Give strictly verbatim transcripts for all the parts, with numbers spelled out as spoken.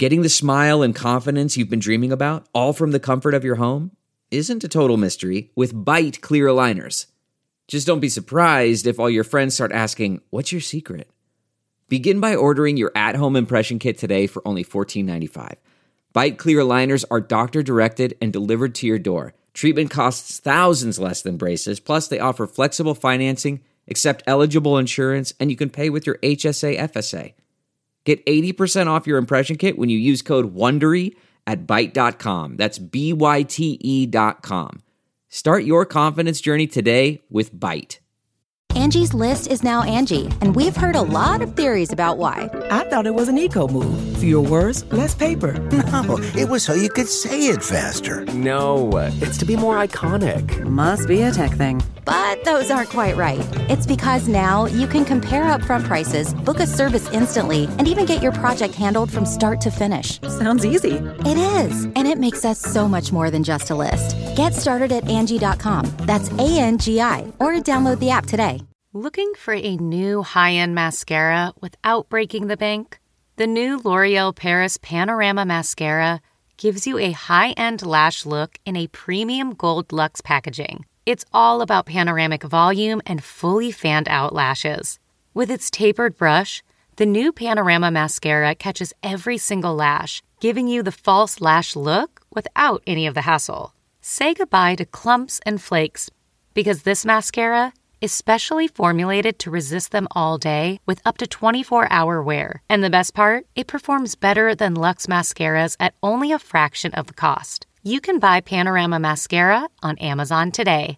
Getting the smile and confidence you've been dreaming about, all from the comfort of your home, isn't a total mystery with Byte clear aligners. Just don't be surprised if all your friends start asking, "What's your secret?" Begin by ordering your at-home impression kit today for only fourteen ninety-five. Byte clear aligners are doctor-directed and delivered to your door. Treatment costs thousands less than braces, plus they offer flexible financing, accept eligible insurance, and you can pay with your H S A F S A. Get eighty percent off your impression kit when you use code WONDERY at byte dot com. That's B Y T E dot com. Start your confidence journey today with Byte. Angie's List is now Angie, and we've heard a lot of theories about why. I thought it was an eco move. Fewer words, less paper. No, it was so you could say it faster. No, it's to be more iconic. Must be a tech thing. But those aren't quite right. It's because now you can compare upfront prices, book a service instantly, and even get your project handled from start to finish. Sounds easy. It is, and it makes us so much more than just a list. Get started at Angie dot com. That's A N G I, or download the app today. Looking for a new high-end mascara without breaking the bank? The new L'Oreal Paris Panorama Mascara gives you a high-end lash look in a premium gold luxe packaging. It's all about panoramic volume and fully fanned-out lashes. With its tapered brush, the new Panorama Mascara catches every single lash, giving you the false lash look without any of the hassle. Say goodbye to clumps and flakes, because this mascara is specially formulated to resist them all day with up to twenty-four hour wear. And the best part? It performs better than Luxe mascaras at only a fraction of the cost. You can buy Panorama Mascara on Amazon today.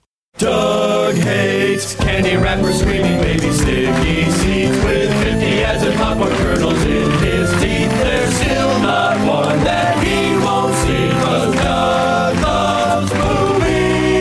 Doug hates candy wrappers, screaming baby sticky seeds with fifty ads and popcorn kernels in his teeth. There's still not one that he won't see, 'cause Doug loves movies.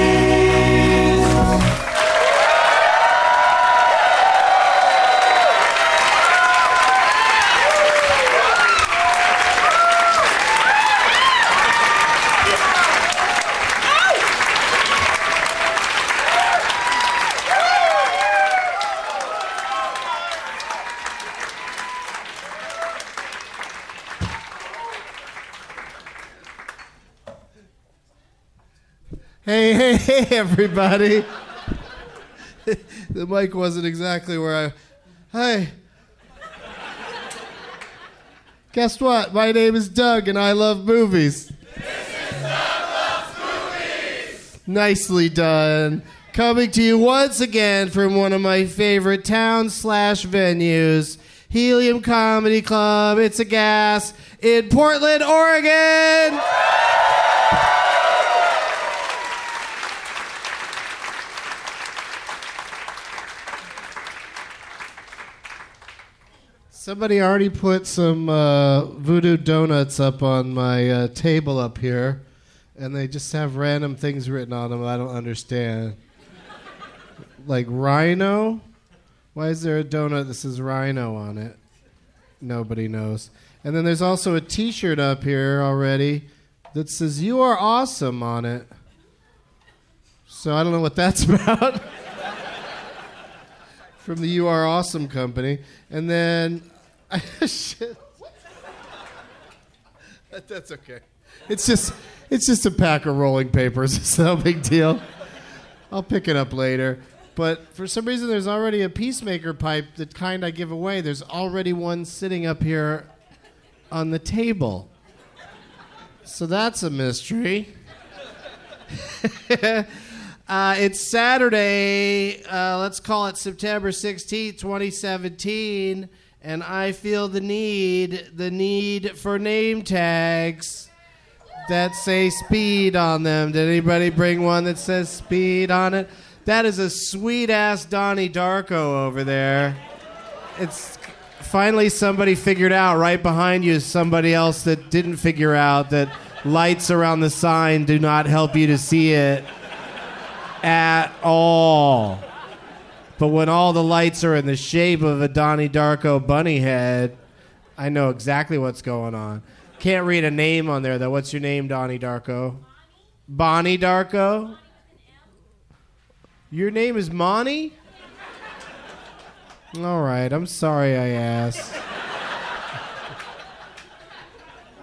Hey, hey, hey, everybody. The mic wasn't exactly where I... Hey. Guess what? My name is Doug, and I love movies. This is Doug Loves Movies. Nicely done. Coming to you once again from one of my favorite towns slash venues, Helium Comedy Club. It's a gas in Portland, Oregon. Somebody already put some uh, voodoo donuts up on my uh, table up here, and they just have random things written on them I don't understand. Like rhino? Why is there a donut that says rhino on it? Nobody knows. And then there's also a t-shirt up here already that says "You are awesome" on it. So I don't know what that's about. From the You Are Awesome company. And then... Shit. That, that's okay. It's just it's just a pack of rolling papers. It's no big deal. I'll pick it up later. But for some reason, there's already a Peacemaker pipe, the kind I give away. There's already one sitting up here on the table. So that's a mystery. Uh, it's Saturday, uh, let's call it September sixteenth, twenty seventeen, and I feel the need, the need for name tags that say speed on them. Did anybody bring one that says speed on it? That is a sweet-ass Donnie Darko over there. It's finally somebody figured out right behind you is somebody else that didn't figure out that lights around the sign do not help you to see it at all. But when all the lights are in the shape of a Donnie Darko bunny head, I know exactly what's going on. Can't read a name on there, though. What's your name, Donnie Darko? Bonnie Darko? Your name is Monty? All right, I'm sorry I asked.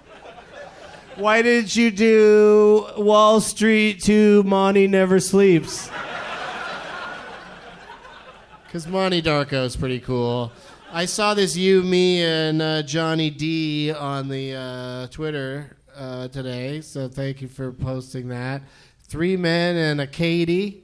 Why didn't you do Wall Street two, Monty Never Sleeps? Because Monty Darko is pretty cool. I saw this you, me, and uh, Johnny D on the uh, Twitter uh, today, so thank you for posting that. Three men and a Katie.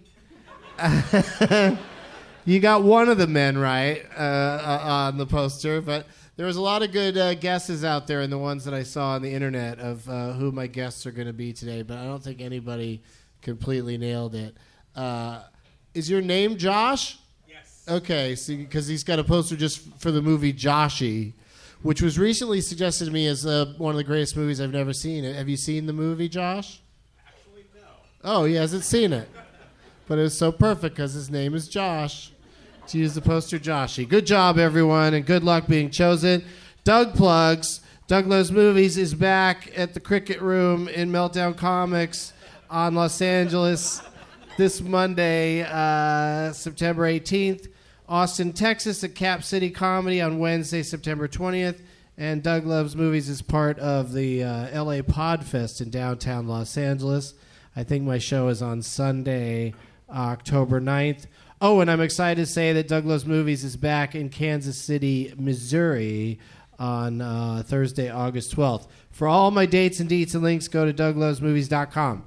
You got one of the men right uh, uh, on the poster, but there was a lot of good uh, guesses out there in the ones that I saw on the internet of uh, who my guests are going to be today, but I don't think anybody completely nailed it. Uh, is your name Josh? Okay, because he's got a poster just for the movie Joshy, which was recently suggested to me as uh, one of the greatest movies I've never seen. Have you seen the movie, Josh? Actually, no. Oh, he hasn't seen it. But it was so perfect because his name is Josh. To use the poster Joshy. Good job, everyone, and good luck being chosen. Doug plugs. Doug Loves Movies is back at the Cricket Room in Meltdown Comics on Los Angeles this Monday, uh, September eighteenth. Austin, Texas at Cap City Comedy on Wednesday, September twentieth. And Doug Loves Movies is part of the uh, L A Podfest in downtown Los Angeles. I think my show is on Sunday, October ninth. Oh, and I'm excited to say that Doug Loves Movies is back in Kansas City, Missouri on uh, Thursday, August twelfth. For all my dates and deets and links, go to doug loves movies dot com.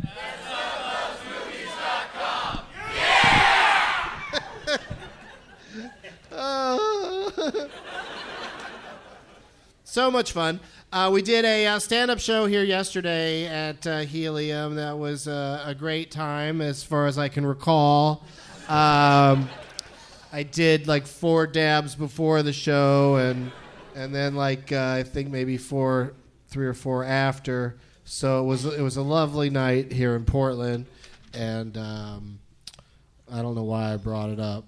So much fun. Uh, we did a uh, stand-up show here yesterday at uh, Helium. That was uh, a great time as far as I can recall. Um, I did like four dabs before the show and and then like uh, I think maybe four, three or four after. So it was it was a lovely night here in Portland, and um, I don't know why I brought it up.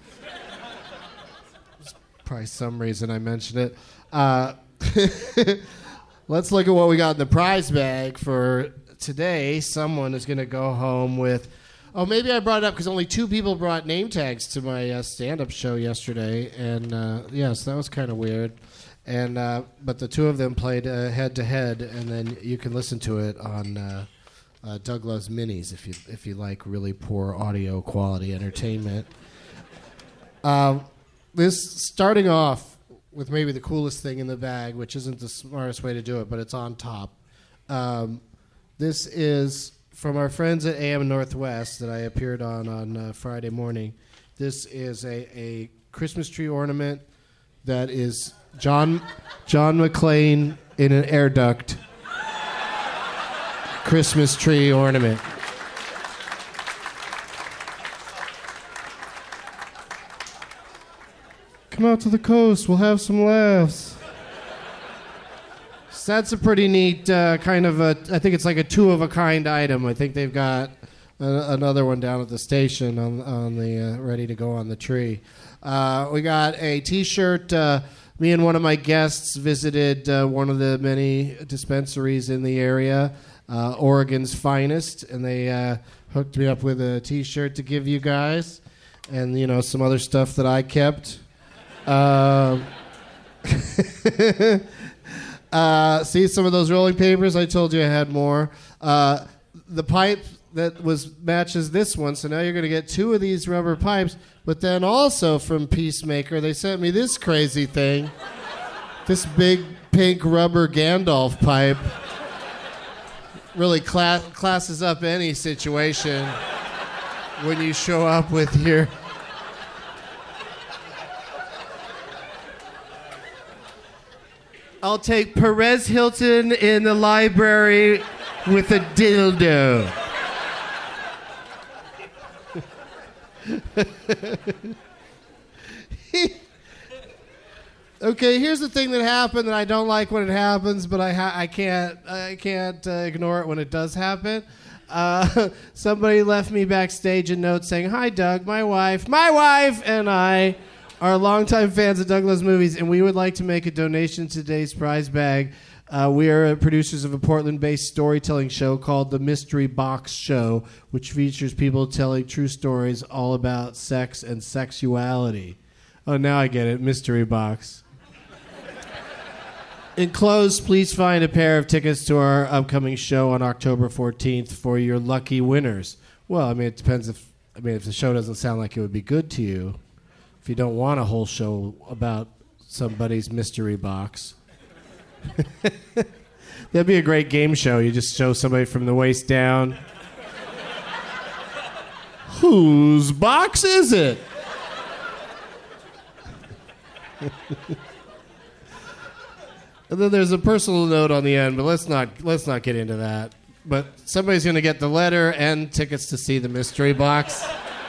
There's probably some reason I mentioned it. Uh, let's look at what we got in the prize bag for today. Someone is going to go home with... Oh, maybe I brought it up because only two people brought name tags to my uh, stand-up show yesterday. And, uh, yes, that was kind of weird. And uh, but the two of them played uh, head-to-head, and then you can listen to it on uh, uh, Doug Loves Minis if you, if you like really poor audio quality entertainment. Uh, this, starting off with maybe the coolest thing in the bag, which isn't the smartest way to do it, but it's on top. Um, this is from our friends at A M Northwest that I appeared on on uh, Friday morning. This is a, a Christmas tree ornament that is John John McClane in an air duct. Christmas tree ornament. Come out to the coast. We'll have some laughs. So that's a pretty neat uh, kind of a... I think it's like a two-of-a-kind item. I think they've got a, another one down at the station on, on the uh, ready to go on the tree. Uh, we got a T-shirt. Uh, me and one of my guests visited uh, one of the many dispensaries in the area, uh, Oregon's Finest, and they uh, hooked me up with a T-shirt to give you guys, and you know some other stuff that I kept. Um, uh, see some of those rolling papers? I told you I had more. Uh, the pipe that was matches this one, so now you're going to get two of these rubber pipes. But then also from Peacemaker, they sent me this crazy thing, this big pink rubber Gandalf pipe. Really cla- classes up any situation when you show up with your... I'll take Perez Hilton in the library with a dildo. Okay, here's the thing that happened that I don't like when it happens, but I ha- I can't I can't uh, ignore it when it does happen. Uh, somebody left me backstage a note saying, "Hi, Doug, my wife, my wife, and I are longtime fans of Doug Loves Movies, and we would like to make a donation to today's prize bag. Uh, we are producers of a Portland-based storytelling show called The Mystery Box Show, which features people telling true stories all about sex and sexuality." Oh, now I get it. Mystery Box. Enclosed, please find a pair of tickets to our upcoming show on October fourteenth for your lucky winners. Well, I mean, it depends if I mean if the show doesn't sound like it would be good to you. If you don't want a whole show about somebody's mystery box. That'd be a great game show. You just show somebody from the waist down. Whose box is it? And then there's a personal note on the end, but let's not let's not get into that. But somebody's going to get the letter and tickets to see the mystery box.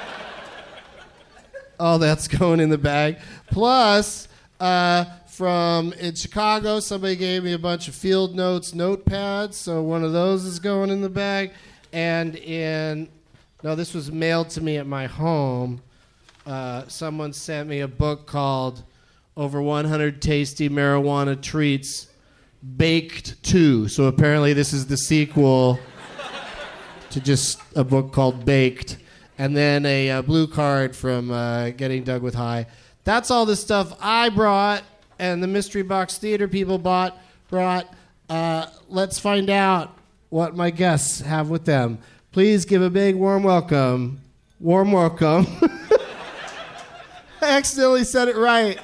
All that's going in the bag. Plus, uh, from in Chicago, somebody gave me a bunch of field notes, notepads, so one of those is going in the bag. And in, no, this was mailed to me at my home. Uh, someone sent me a book called Over one hundred Tasty Marijuana Treats, Baked two. So apparently this is the sequel to just a book called Baked. And then a, a blue card from uh, Getting Dug with High. That's all the stuff I brought and the Mystery Box Theater people bought, brought. Uh, let's find out what my guests have with them. Please give a big warm welcome. Warm welcome. I accidentally said it right.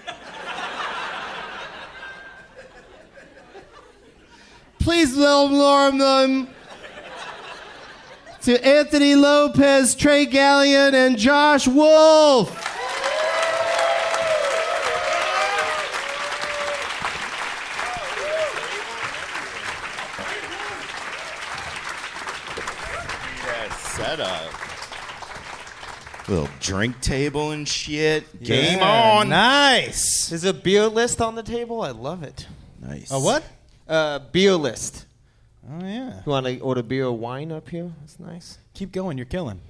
Please welcome them to Anthony Lopez, Trey Gallion, and Josh Wolf. Setup. Little drink table and shit. Game Yeah, on. Nice. There's a beer list on the table. I love it. Nice. A what? Uh, beer list. Oh, yeah. You want to order beer or wine up here? That's nice. Keep going. You're killing.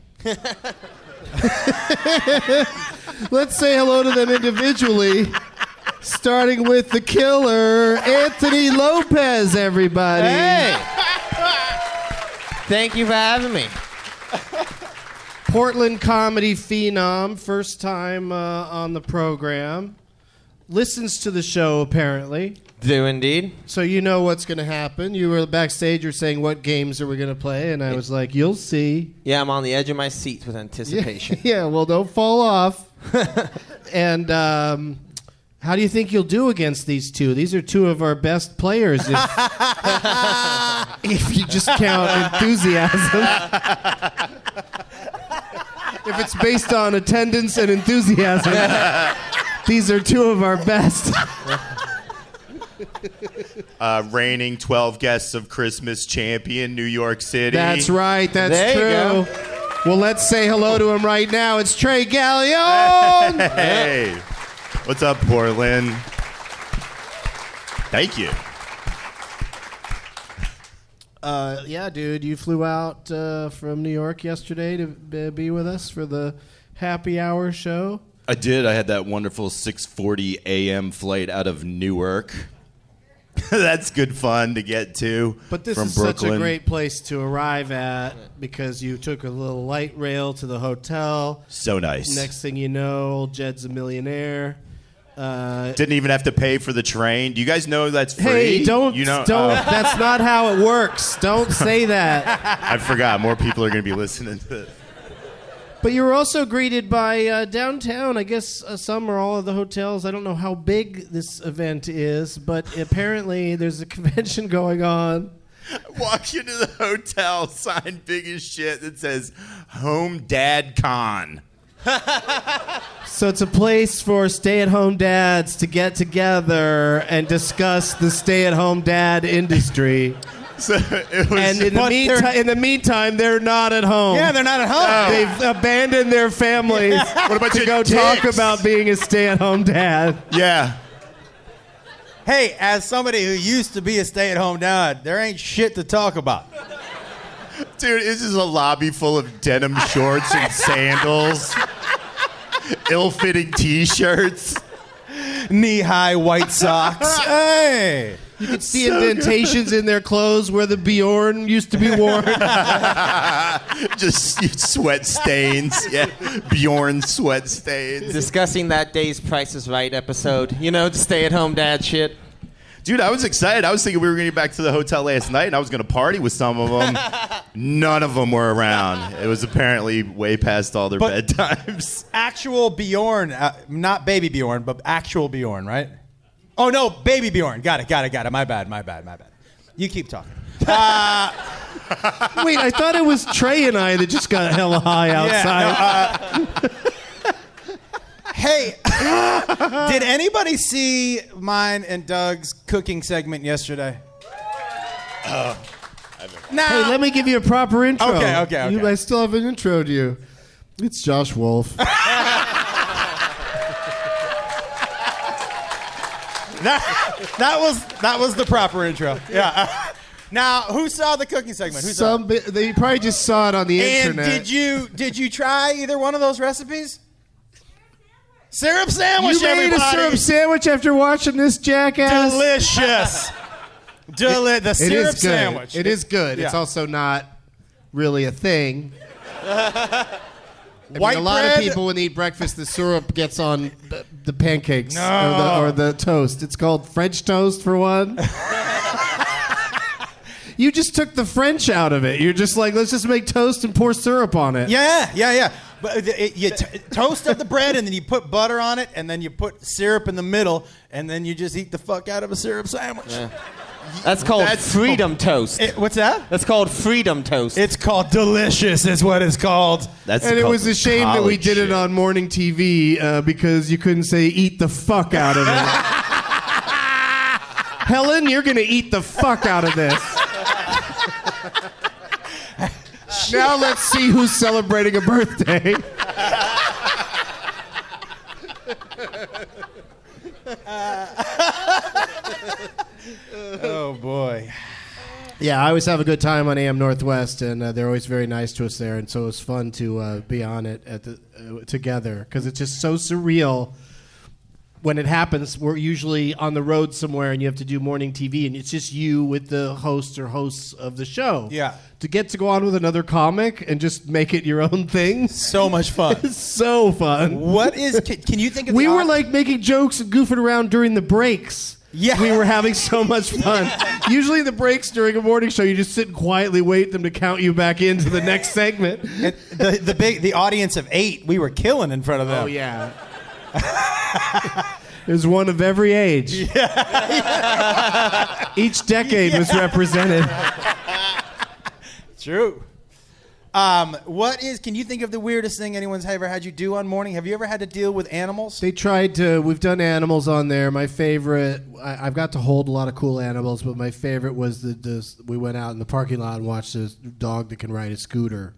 Let's say hello to them individually, starting with the killer, Anthony Lopez, everybody. Hey! Thank you for having me. Portland comedy phenom, first time uh, on the program. Listens to the show, apparently. Do indeed. So you know what's going to happen. You were backstage, you're saying, what games are we going to play? And I was like, you'll see. Yeah, I'm on the edge of my seat with anticipation. Yeah, yeah, well, don't fall off. And um, how do you think you'll do against these two? These are two of our best players, if, if you just count enthusiasm. If it's based on attendance and enthusiasm, these are two of our best. Uh, reigning twelve Guests of Christmas champion, New York City. That's right. That's there true. Well, let's say hello to him right now. It's Trey Gallion. Hey. What's up, Portland? Thank you. Uh, yeah, dude, you flew out uh, from New York yesterday to b- be with us for the happy hour show. I did. I had that wonderful six forty a.m. flight out of Newark. That's good fun to get to. But this from is Brooklyn. such a great place to arrive at because you took a little light rail to the hotel. So nice. Next thing you know, old Jed's a millionaire. Uh, Didn't even have to pay for the train. Do you guys know that's free? hey, don't, you know, don't. oh. That's not how it works. Don't say that. I forgot. More people are going to be listening to this. But you were also greeted by uh, downtown, I guess uh, some or all of the hotels. I don't know how big this event is, but apparently there's a convention going on. Walk into the hotel, sign big as shit that says Home Dad Con. So it's a place for stay-at-home dads to get together and discuss the stay-at-home dad industry. So it was, And in the, meantime, in the meantime, they're not at home. Yeah, they're not at home. Oh. They've abandoned their families What about to your go dicks? talk about being a stay-at-home dad. Yeah. Hey, as somebody who used to be a stay-at-home dad, there ain't shit to talk about. Dude, this is a lobby full of denim shorts and sandals, ill-fitting T-shirts. Knee-high white socks. Hey! You can see indentations in their clothes where the Bjorn used to be worn. Just sweat stains. Yeah, Bjorn sweat stains. Discussing that day's Price is Right episode. You know, the stay-at-home dad shit. Dude, I was excited. I was thinking we were going to get back to the hotel last night, and I was going to party with some of them. None of them were around. It was apparently way past all their But- bedtimes. Actual Bjorn, uh, not baby Bjorn, but actual Bjorn, right? Oh, no, baby Bjorn. Got it, got it, got it. My bad, my bad, my bad. You keep talking. Uh, Wait, I thought it was Trey and I that just got hella high outside. Yeah, no, uh, hey, did anybody see mine and Doug's cooking segment yesterday? Uh, Now, Hey, let me give you a proper intro. Okay, okay, okay. You, I still haven't introed you. It's Josh Wolf. that, that was that was the proper intro. Yeah. Now, who saw the cooking segment? Who saw Some bi- they probably just saw it on the And internet. did you did you try either one of those recipes? Syrup sandwich, You made everybody. a syrup sandwich after watching this jackass? Delicious. Deli- the It syrup is good. sandwich. It is good. It's Yeah. also not really a thing. I mean, White a lot bread. of people, when they eat breakfast, the syrup gets on the, the pancakes No. or, the, or the toast. It's called French toast, for one. You just took the French out of it. You're just like, let's just make toast and pour syrup on it. Yeah, yeah, yeah. But it, it- you t- toast up the bread, and then you put butter on it, and then you put syrup in the middle, and then you just eat the fuck out of a syrup sandwich. That's called That's- freedom toast. It- what's that? That's called freedom toast. It's called delicious, is what it's called. That's And it called was a shame that we college did shit. it on morning T V uh, because you couldn't say eat the fuck out of it. Helen, you're going to eat the fuck out of this. Now let's see who's celebrating a birthday. Oh, boy. Yeah, I always have a good time on A M Northwest, and uh, they're always very nice to us there, and so it's fun to uh, be on it at the uh, together because it's just so surreal. When it happens, we're usually on the road somewhere, and you have to do morning T V, and it's just you with the host or hosts of the show. Yeah. To get to go on with another comic and just make it your own thing, So much fun. it's so fun. What is... Can, can you think of We the were odd- like making jokes and goofing around during the breaks. Yeah. We were having so much fun. Usually the breaks during a morning show, you just sit and quietly wait them to count you back into the next segment. And the, the big the audience of eight, we were killing in front of them. Oh, yeah. There's one of every age. Each decade was represented. True. Um, what is? Can you think of the weirdest thing anyone's ever had you do on morning? Have you ever had to deal with animals? They tried to, we've done animals on there. My favorite, I, I've got to hold a lot of cool animals, but my favorite was the, the we went out in the parking lot and watched this dog that can ride a scooter.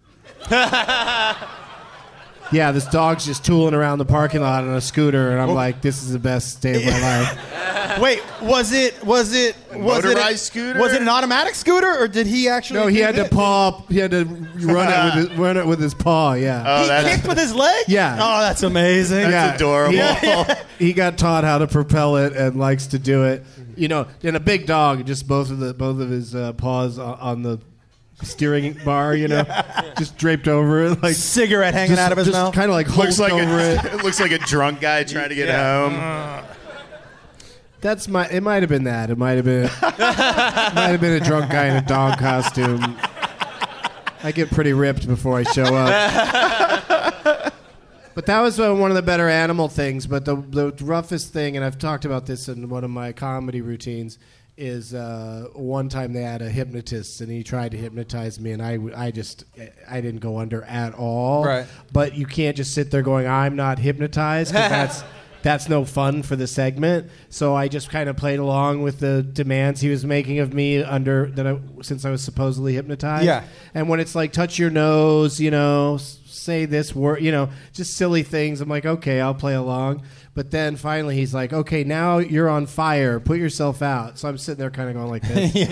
Yeah, this dog's just tooling around the parking lot on a scooter, and I'm like, this is the best day of my life. Wait, was it was it was it a, Motorized scooter? Was it an automatic scooter, or did he actually? No, he do had to this? paw. He had to run it with his, run it with his paw. Yeah. Oh, He that's, kicked with his leg. Yeah. Oh, that's amazing. that's adorable. He, he got taught how to propel it and likes to do it. You know, and a big dog, just both of the both of his uh, paws on, on the steering bar. You know, just draped over it, like Cigarette hanging just, out of his just mouth. kind of like Looks hulked like over a, it. it looks like a drunk guy trying to get home. That's my. It might have been that. It might have been. Might have been a drunk guy in a dog costume. I get pretty ripped before I show up. But that was uh, one of the better animal things. But the the roughest thing, and I've talked about this in one of my comedy routines, is uh, one time they had a hypnotist, and he tried to hypnotize me, and I, I just I didn't go under at all. Right. But you can't just sit there going, I'm not hypnotized, 'cause that's that's no fun for the segment. So I just kind of played along with the demands he was making of me under that I, since I was supposedly hypnotized. Yeah. And when it's like touch your nose, you know, s- say this word, you know, just silly things. I'm like, okay, I'll play along. But then finally he's like, okay, now you're on fire. Put yourself out. So I'm sitting there kind of going like this.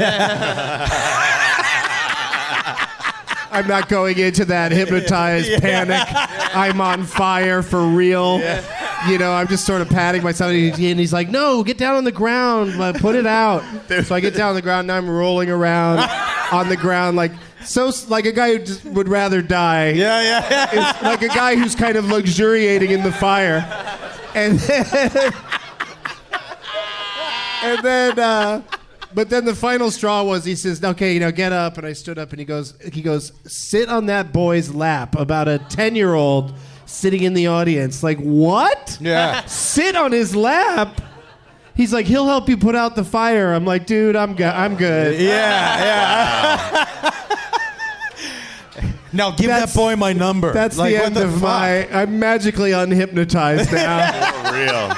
I'm not going into that hypnotized panic. I'm on fire for real. You know, I'm just sort of patting myself. And he- and he's like, no, get down on the ground. uh, Put it out. So I get down on the ground, and I'm rolling around on the ground like so, s- like a guy who just would rather die. Yeah, yeah, yeah. It's like a guy who's kind of luxuriating in the fire. And then, And then, uh, but then the final straw was he says, "Okay, you know, get up." And I stood up, and he goes, "He goes, sit on that boy's lap." About a ten-year-old sitting in the audience, like, what? Yeah. Sit on his lap. He's like, he'll help you put out the fire. I'm like, dude, I'm good. I'm good. Yeah, yeah. Now give That's- that boy my number. That's Like, the what end the of fuck? my. I'm magically unhypnotized now. For real.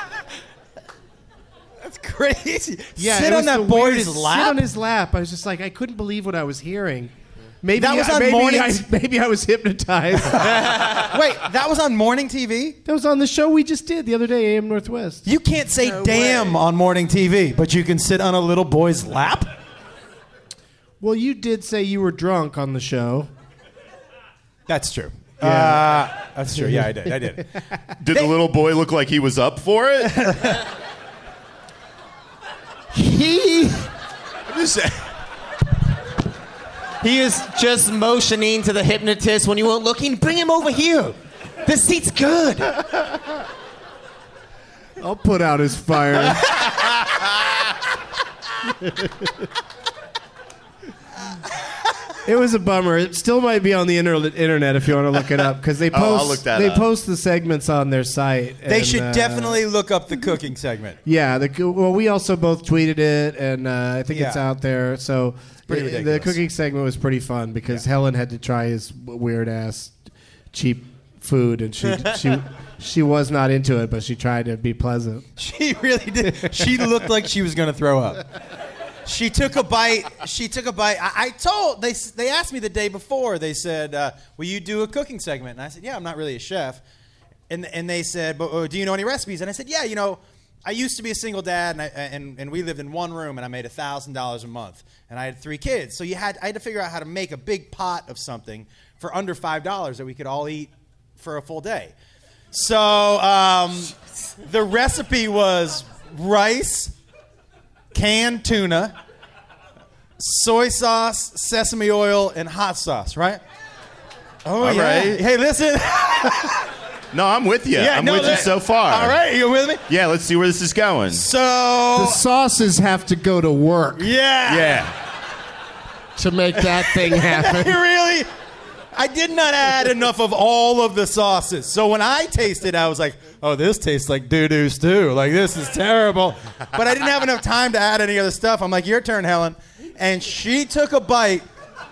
That's crazy. Yeah, Sit it on was that the boy's weirdest- lap. Sit on his lap. I was just like, I couldn't believe what I was hearing. Maybe That was I, on maybe morning I, t- maybe I was hypnotized. Wait, that was on morning T V? That was on the show we just did the other day, A M Northwest. You can't say No damn way. on morning T V, but you can sit on a little boy's lap? Well, you did say you were drunk on the show. That's true. Uh, that's true. Yeah, I did. I did. Did the little boy look like he was up for it? He. I'm just saying. He is just motioning to the hypnotist when you weren't looking. Bring him over here. The seat's good. I'll put out his fire. It was a bummer. It still might be on the inter- internet if you want to look it up because they Oh, I'll post look that they up. post the segments on their site. They and, should uh, definitely look up the cooking segment. Yeah, the, well, we also both tweeted it, and uh, I think it's Yeah. out there. So pretty the- the ridiculous. cooking segment was pretty fun because Helen had to try his weird ass cheap food, and she she she was not into it, but she tried to be pleasant. She really did. She looked like she was going to throw up. She took a bite. She took a bite. I, I told they they asked me the day before. They said, uh, "Will you do a cooking segment?" And I said, "Yeah, I'm not really a chef." And and they said, "But uh, do you know any recipes?" And I said, "Yeah, you know, I used to be a single dad, and I, and, and we lived in one room, and I made a thousand dollars a month, and I had three kids. So you had I had to figure out how to make a big pot of something for under five dollars that we could all eat for a full day. So um, the recipe was rice, canned tuna, soy sauce, sesame oil, and hot sauce, right? Oh, All yeah. right. Hey, listen. No, I'm with you. I'm no, with you that- so far. All right, you with me? Yeah, let's see where this is going. So, The sauces have to go to work yeah. Yeah. to make that thing happen. Really? I did not add enough of all of the sauces. So when I tasted, I was like, oh, this tastes like doo-doo stew. Like, this is terrible. But I didn't have enough time to add any other stuff. I'm like, your turn, Helen. And she took a bite.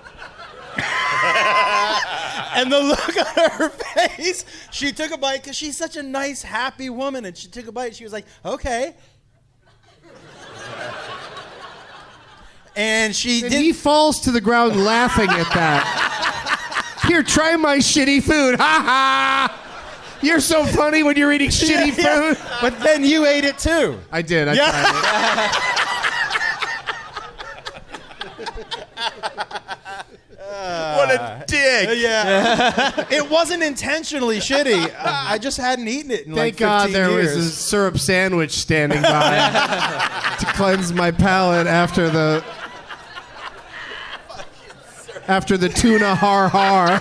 And the look on her face, she took a bite because she's such a nice, happy woman. And she took a bite. She was like, okay. And she And did. he falls to the ground laughing at that. Here, try my shitty food. Ha ha! You're so funny when you're eating shitty Yeah, food. yeah. But then you ate it too. I did. I Yeah. tried What a dick. Yeah. It wasn't intentionally shitty. I, I just hadn't eaten it in it. like Thank God fifteen there years. was a syrup sandwich standing by to cleanse my palate after the after the tuna har har.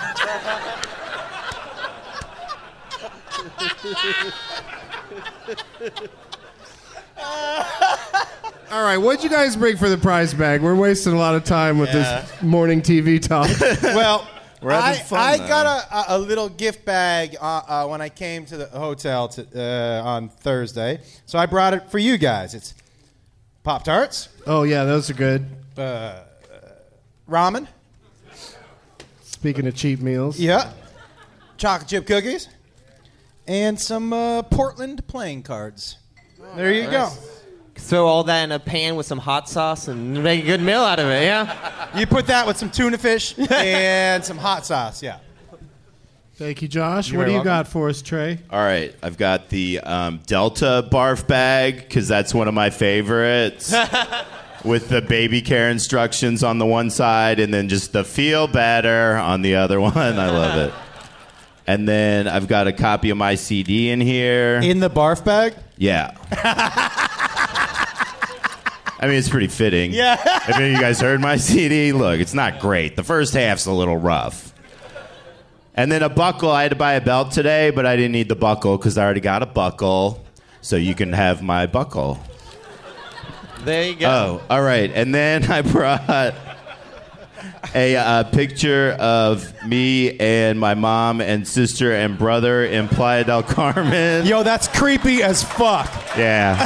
All right, what'd you guys bring for the prize bag? We're wasting a lot of time with Yeah. this morning T V talk. Well, We're having I, fun, I though. got a, a, a little gift bag uh, uh, when I came to the hotel to, uh, on Thursday. So I brought it for you guys. It's Pop-Tarts, Oh yeah, those are good. uh, ramen, Speaking of cheap meals. yeah, chocolate chip cookies, and some uh, Portland playing cards. There you go. Throw all that in a pan with some hot sauce and make a good meal out of it, yeah? You put that with some tuna fish and some hot sauce, yeah. Thank you, Josh. You're what do very you welcome. got for us, Trey? All right, I've got the um, Delta barf bag because that's one of my favorites. With the baby care instructions on the one side and then just the feel better on the other one. I love it. And then I've got a copy of my C D in here. In the barf bag? Yeah. I mean, it's pretty fitting. Yeah. Have any of you guys heard my C D? Look, it's not great. The first half's a little rough. And then a buckle. I had to buy a belt today, but I didn't need the buckle because I already got a buckle. So you can have my buckle. There you go. Oh, all right. And then I brought a uh, picture of me and my mom and sister and brother in Playa del Carmen. Yo, that's creepy as fuck. Yeah.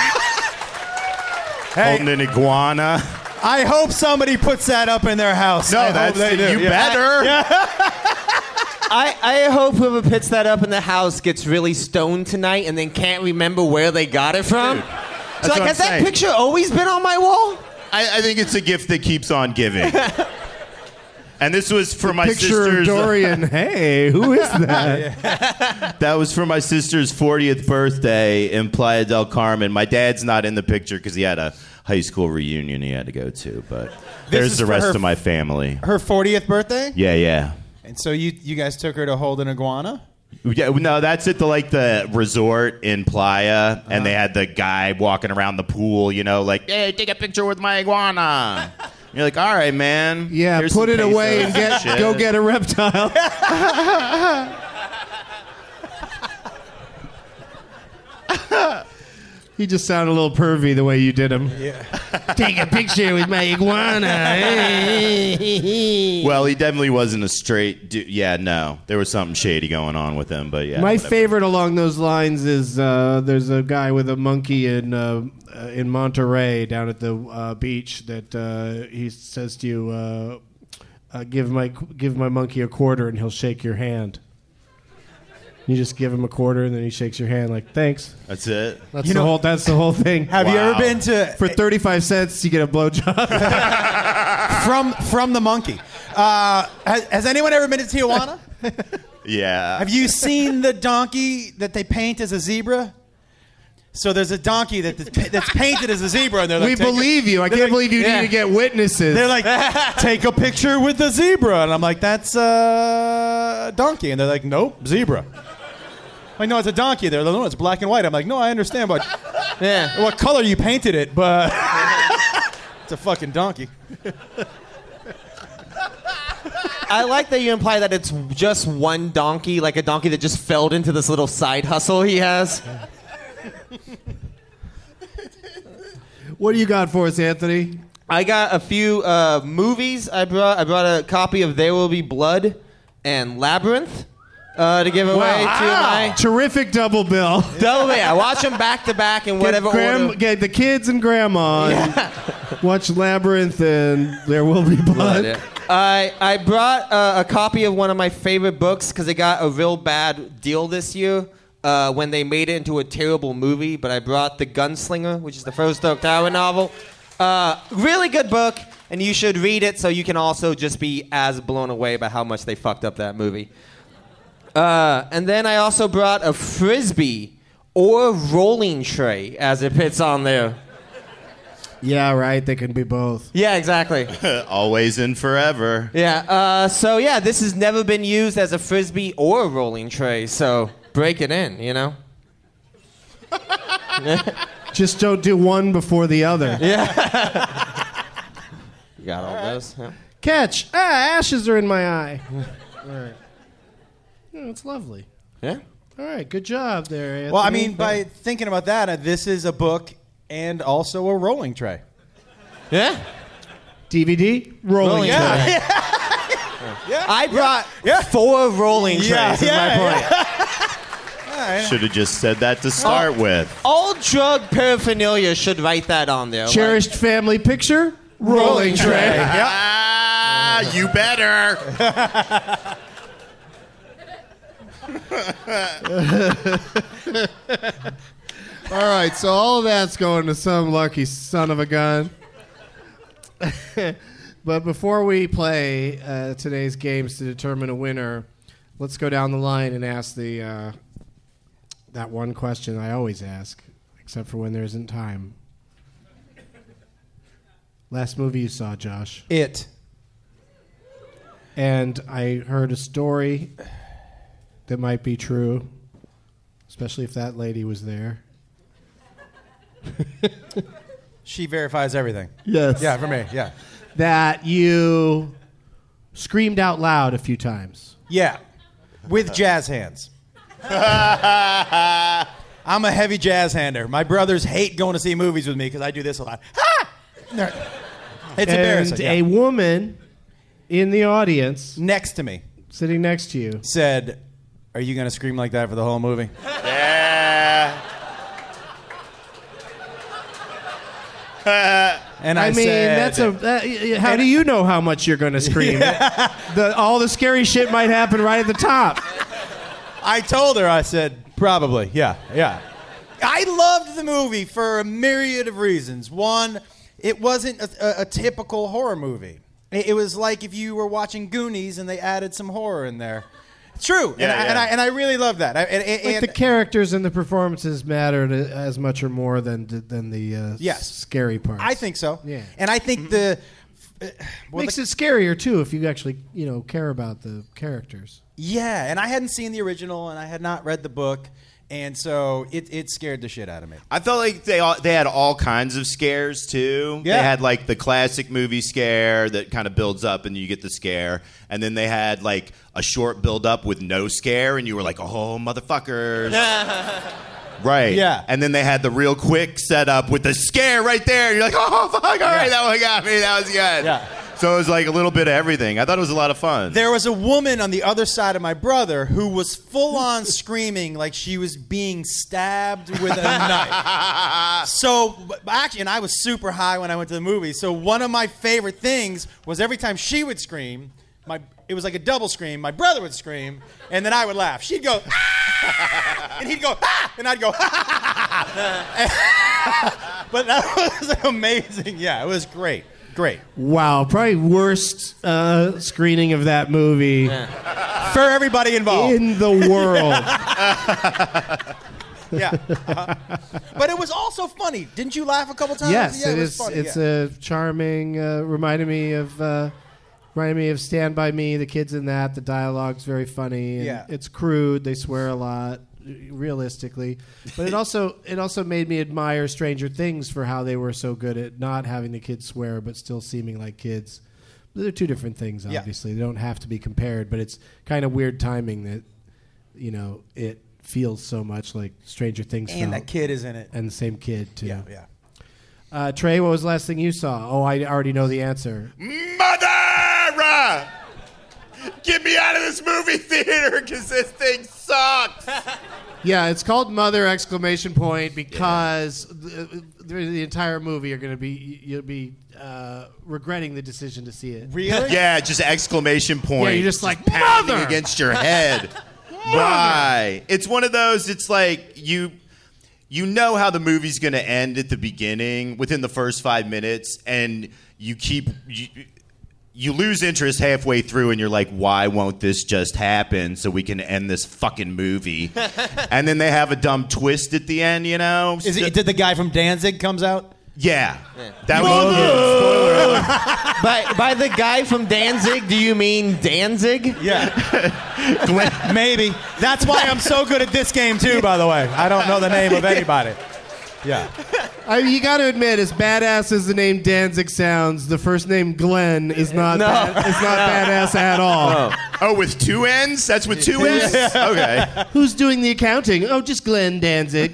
Hey, Holding an iguana. I hope somebody puts that up in their house. No, I that's hope they do. you Yeah. better. Yeah. I, I hope whoever puts that up in the house gets really stoned tonight and then can't remember where they got it from. Dude, so what like, I'm has that saying. picture always been on my wall? I, I think it's a gift that keeps on giving. And this was for my Picture of sister's. Dorian. Hey, who is that? That was for my sister's fortieth birthday in Playa del Carmen. My dad's not in the picture because he had a high school reunion he had to go to. But there's is the for rest her- of my family. Her fortieth birthday? Yeah, yeah. And so you you guys took her to hold an iguana? Yeah, no, that's at the like the resort in Playa, and they had the guy walking around the pool, you know, like, hey, take a picture with my iguana. You're like, all right, man. Yeah, Here's put some it away pesos and get shit." go get a reptile. He just sounded a little pervy the way you did him. Yeah. Take a picture with my iguana. Well, he definitely wasn't a straight dude. Yeah, no. There was something shady going on with him, but yeah. My whatever. favorite along those lines is uh, there's a guy with a monkey in uh, uh, in Monterey down at the uh, beach that uh, he says to you, uh, uh, "Give my give my monkey a quarter and he'll shake your hand." You just give him a quarter and then he shakes your hand like, "Thanks." That's it. That's You the know- whole. That's the whole thing. Have you ever Wow. been to For thirty-five cents, you get a blowjob. from from the monkey? Uh, has, has anyone ever been to Tijuana? Yeah. Have you seen the donkey that they paint as a zebra? So there's a donkey that that's painted as a zebra, and they're like, We "Take a-" believe you. I they're can't like- believe you yeah. need to get witnesses. They're like, take a picture with the zebra, and I'm like, that's uh, a donkey, and they're like, nope, zebra. I'm like, no, it's a donkey. They're like, no, it's black and white. I'm like, no, I understand, but Yeah. what color you painted it, but it's a fucking donkey. I like that you imply that it's just one donkey, like a donkey that just fell into this little side hustle he has. What do you got for us, Anthony? I got a few uh, movies. I brought I brought a copy of There Will Be Blood and Labyrinth uh, to give away to my Terrific double bill. double. Yeah, watch them back to back in whatever get, gram- order. get the kids and grandma. and watch Labyrinth and There Will Be Blood. Yeah. I I brought uh, a copy of one of my favorite books because it got a real bad deal this year uh, when they made it into a terrible movie. But I brought The Gunslinger, which is the first Octava novel. Uh, really good book, and you should read it so you can also just be as blown away by how much they fucked up that movie. Uh, and then I also brought a frisbee or rolling tray, as it fits on there. Yeah, right. They can be both. Yeah, exactly. Always and forever. Yeah, uh, so yeah, this has never been used as a frisbee or a rolling tray, so break it in, you know? Just don't do one before the other. Yeah. You got all those? Yeah. Catch. Ah, ashes are in my eye. All right. Yeah, it's lovely. Yeah? All right, good job there, Anthony. Well, I mean, by thinking about that, uh, this is a book and also a rolling tray. Yeah? D V D, rolling Rolling tray. tray. I brought four rolling trays, Yeah, is yeah, my point. Should have just said that to start with. All drug paraphernalia should write that on there. like- Cherished family picture, rolling tray. Ah, you better. All right, so all of that's going to some lucky son of a gun. But before we play uh, today's games to determine a winner, let's go down the line and ask the uh, that one question I always ask, except for when there isn't time. Last movie you saw, Josh? It. And I heard a story that might be true, especially if that lady was there. She verifies everything. Yes. Yeah, for me, yeah. That you screamed out loud a few times. Yeah, with jazz hands. I'm a heavy jazz hander. My brothers hate going to see movies with me because I do this a lot. Ha! It's embarrassing. And yeah. a woman in the audience, next to me, sitting next to you, said, "Are you going to scream like that for the whole movie?" Yeah. And I, I mean, said, that's a. That, how do you know how much you're going to scream? Yeah. The, all the scary shit might happen right at the top. I told her, I said, probably, yeah, yeah. I loved the movie for a myriad of reasons. One, it wasn't a, a, a typical horror movie. It, it was like if you were watching Goonies and they added some horror in there. It's true, Yeah, and, I, yeah. and, I, and I really love that. I, and, and, Like the characters and the performances mattered as much or more than than the uh, Yes. scary parts. I think so. Yeah. And I think the... Uh, well, Makes the- it scarier, too, if you actually, you know, care about the characters. Yeah, and I hadn't seen the original, and I had not read the book, and so it, it scared the shit out of me. I felt like they all, they had all kinds of scares too. Yeah. They had like the classic movie scare that kind of builds up and you get the scare, and then they had like a short build up with no scare, and you were like, "Oh, motherfuckers!" Right. Yeah. And then they had the real quick setup with the scare right there. And you're like, "Oh fuck! All right, that one got me. That was good." Yeah. So it was like a little bit of everything. I thought it was a lot of fun. There was a woman on the other side of my brother who was full on screaming like she was being stabbed with a knife. So, but actually, and I was super high when I went to the movie. So one of my favorite things was every time she would scream, my it was like a double scream. My brother would scream, and then I would laugh. She'd go, "Ah!" and he'd go, "Ah!" and I'd go, "Ah!" But that was amazing. Yeah, it was great. Great. Wow, probably worst uh, screening of that movie For everybody involved. in the world. Yeah. Uh-huh. But it was also funny. Didn't you laugh a couple times? Yes, yeah, it it was is. funny. It's yeah. a charming. Uh, reminded me of. Uh, reminded me of Stand by Me. The kids in that. The dialogue's very funny. And Yeah. It's crude. They swear a lot, realistically. But it also it also made me admire Stranger Things for how they were so good at not having the kids swear but still seeming like kids. They're two different things. Yeah. Obviously, they don't have to be compared. But it's kind of weird timing that you know it feels so much like Stranger Things. And felt. that kid is in it. And the same kid, too. Yeah, yeah. Uh, Trey, what was the last thing you saw? Oh, I already know the answer. Mother! Get me out of this movie theater because this thing sucks. Yeah, it's called Mother! Exclamation point because the, the, the entire movie you're going to be you'll be uh, regretting the decision to see it. Really? Yeah, just exclamation point. Yeah, you're just like, pounding "Mother!" against your head. Why? It's one of those. It's like you, you know how the movie's going to end at the beginning within the first five minutes, and you keep you, you lose interest halfway through, and you're like, why won't this just happen so we can end this fucking movie? And then they have a dumb twist at the end, you know? Is it, did the guy from Danzig comes out? Yeah, that was spoiler alert. by, by the guy from Danzig, do you mean Danzig? Yeah. Maybe. That's why I'm so good at this game, too, by the way. I don't know the name of anybody. Yeah. I mean, you got to admit, as badass as the name Danzig sounds, the first name Glenn is not No. bad, is not badass at all. Oh, with two N's? That's with two N's? Okay. Who's doing the accounting? Oh, just Glenn Danzig.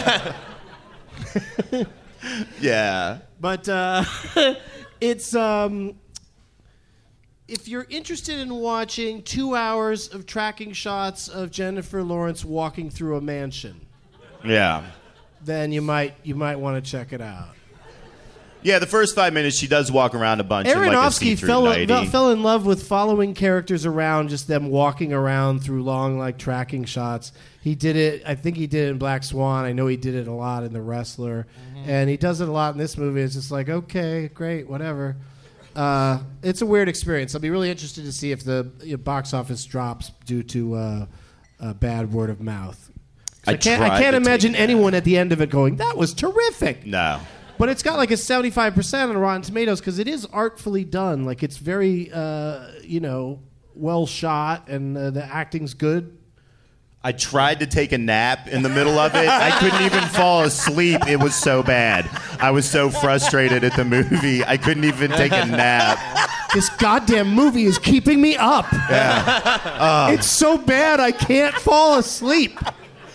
Yeah. But uh, it's um, if you're interested in watching two hours of tracking shots of Jennifer Lawrence walking through a mansion, Yeah. then you might you might want to check it out. Yeah, the first five minutes she does walk around a bunch in like a Aronofsky see-through fell, nightie. fell in love with following characters around, just them walking around through long, like, tracking shots. He did it, I think he did it in Black Swan. I know he did it a lot in The Wrestler. Mm-hmm. And he does it a lot in this movie. It's just like, okay, great, whatever. Uh, it's a weird experience. I'll be really interested to see if the you know, box office drops due to uh, uh, bad word of mouth. I I can't, I tried can't to imagine take anyone at the end of it going, that was terrific. No. But it's got like a seventy-five percent on Rotten Tomatoes because it is artfully done. Like it's very, uh, you know, well shot and uh, the acting's good. I tried to take a nap in the middle of it. I couldn't even fall asleep. It was so bad. I was so frustrated at the movie. I couldn't even take a nap. This goddamn movie is keeping me up. Yeah. Uh, It's so bad I can't fall asleep.